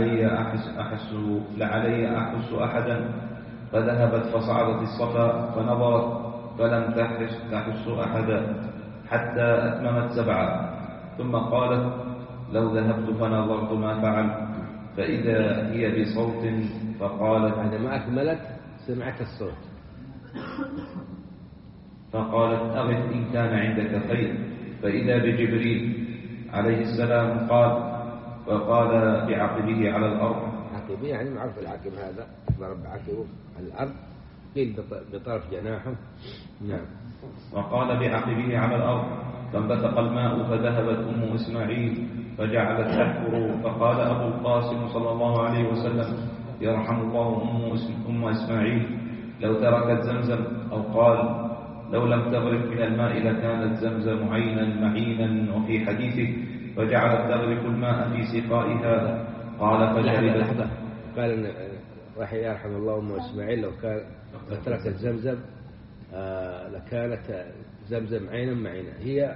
لعلي أحس أحدا، فذهبت فصعدت الصفا فنظرت فلم تحس أحدا حتى أتممت 7، ثم قالت لو ذهبت فنظرت ما فعل، فإذا هي بصوت فقالت بعد ما أكملت سمعت الصوت فقالت أغث إن كان عندك خير، فإذا بجبريل عليه السلام فقال بعقبه على الأرض. عقبه يعني معروف العقب هذا ضرب عقبه على الأرض، قيل بطرف جناحه. نعم. وقال بعقبه على الأرض، فانبثق الماء فذهبت أم إسماعيل فجعلت تحفر، فقال أبو القاسم صلى الله عليه وسلم يرحم الله أم إسماعيل لو تركت زمزم، أو قال لو لم تغرف من الماء لكانت زمزم عينا معينا. وفي حديثه فجعلت تغرف الماء في سقائها، قال فشربت. قال رحي يرحم الله أم إسماعيل لو تركت زمزم لكانت زمزم عينا معينا. هي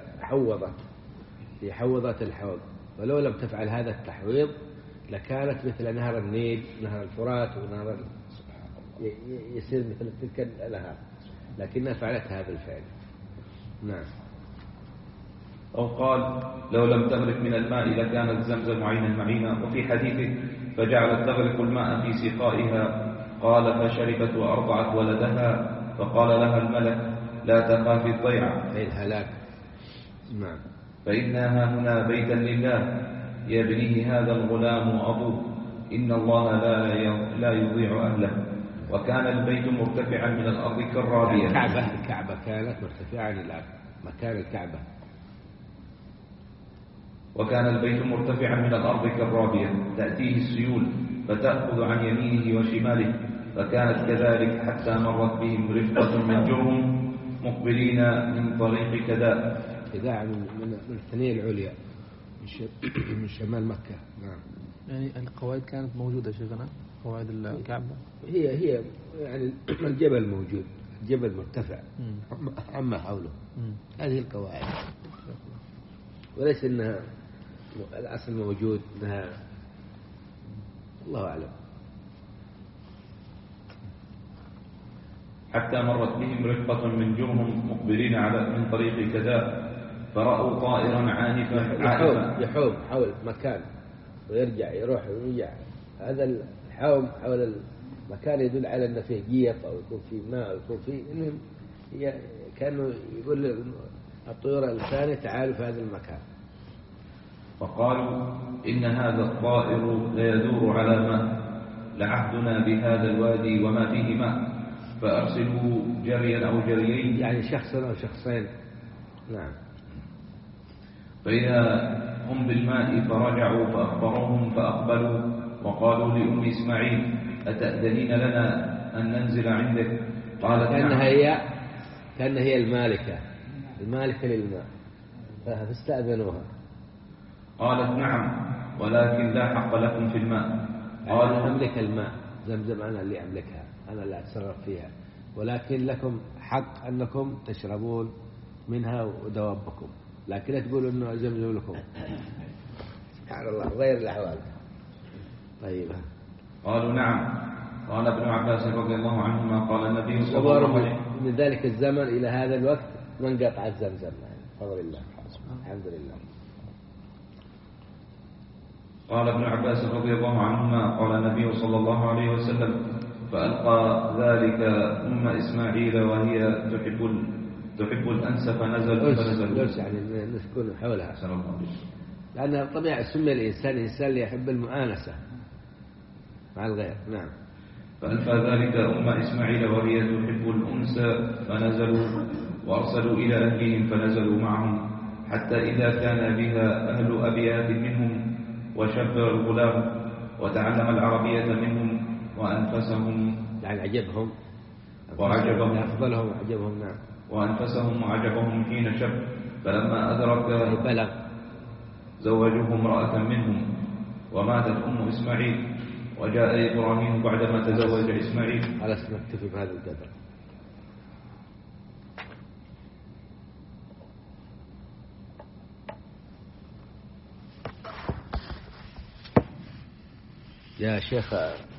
حوضت الحوض، ولو لم تفعل هذا التحويض لكانت مثل نهر النيل، نهر الفرات، ونهر يصير مثل تلك الأنهار، لكنها فعلت هذا الفعل. نعم. أو قال لو لم تغرق من الماء لكانت زمزم عينا معينا. وفي حديثه فجعلت تغرق الماء في سقائها، قال فشربت وأرضعت ولدها، فقال لها الملك لا تخافي الضيعة أي الهلاك. نعم. فإنها هنا بيتا لله يبنيه هذا الغلام أبوه، إن الله لا يضيع أهله. وكان البيت مرتفعا من الأرض كالرابية. الكعبة كانت مرتفعا عن الأرض مكان الكعبة. وكان البيت مرتفعا من الأرض كالرابية تأتيه السيول فتأخذ عن يمينه وشماله، فكانت كذلك حتى مرت بهم رفقة من جرهم مقبلين من طريق كداء من الثنية العليا من شمال مكة. نعم. يعني القواعد كانت موجودة شيخنا، قواعد الكعبة هي يعني الجبل موجود، الجبل مرتفع عما حوله. هذه القواعد، وليس انها الاصل موجود، انها الله اعلم. حتى مرت بهم رفقة من جرهم مقبلين من طريق كذا، فرأوا طائرا عانفا يحوم حول مكان ويرجع، يروح ويرجع. هذا الحوم حول المكان يدل على أن فيه جيط أو يكون فيه ماء أو يكون فيه، إنهم كانوا يقول الطيور الثانية تعالوا في هذا المكان. فقالوا إن هذا الطائر ليدور على ماء، لعهدنا بهذا الوادي وما فيه ماء، فأرسلوا جريا أو جريين، يعني شخص أو شخصين. نعم. فإذا هم بالماء فرجعوا فأخبروهم فأقبلوا، وقالوا لأم إسماعيل أتأذنين لنا أن ننزل عندك؟ قالت كأنها هي المالكة للماء فاستأذنوها. قالت نعم ولكن لا حق لكم في الماء. قالوا أملك الماء، زمزم أنا اللي أملكها، أنا اللي أتصرف فيها، ولكن لكم حق أنكم تشربون منها ودوابكم، لكن لا تقولوا أنه زمزم لكم. سبحان الله، غير الأحوال. طيب. قالوا نعم. قال ابن عباس رضي الله عنهما قال النبي صلى الله عليه وسلم من ذلك الزمن إلى هذا الوقت من قطع الزمزم، بفضل الله، الحمد لله. قال ابن عباس رضي الله عنهما قال النبي صلى الله عليه وسلم فألقى ذلك إسماعيل وهي تحب الأنس فنزل يعني نسكن حولها، لأن طبيعة سمي الإنسان اللي يحب المؤانسة مع الغير. نعم. فألقى ذلك إسماعيل وهي تحب الأنس فنزلوا وأرسلوا إلى أهلهم فنزلوا معهم حتى إذا كان بها أهل أبيات منهم وشب الغلام وتعلم العربية منهم وأنفسهم، يعني عجبهم وعجبهم أفضلهم وعجبهم. نعم. وأنفسهم وعجبهم حين شب، فلما أدرك بلغ زوجوه امرأة منهم وماتت إسماعيل، وجاء إبراهيم بعدما تزوج إسماعيل. على نكتفي بهذا القدر. يا شيخ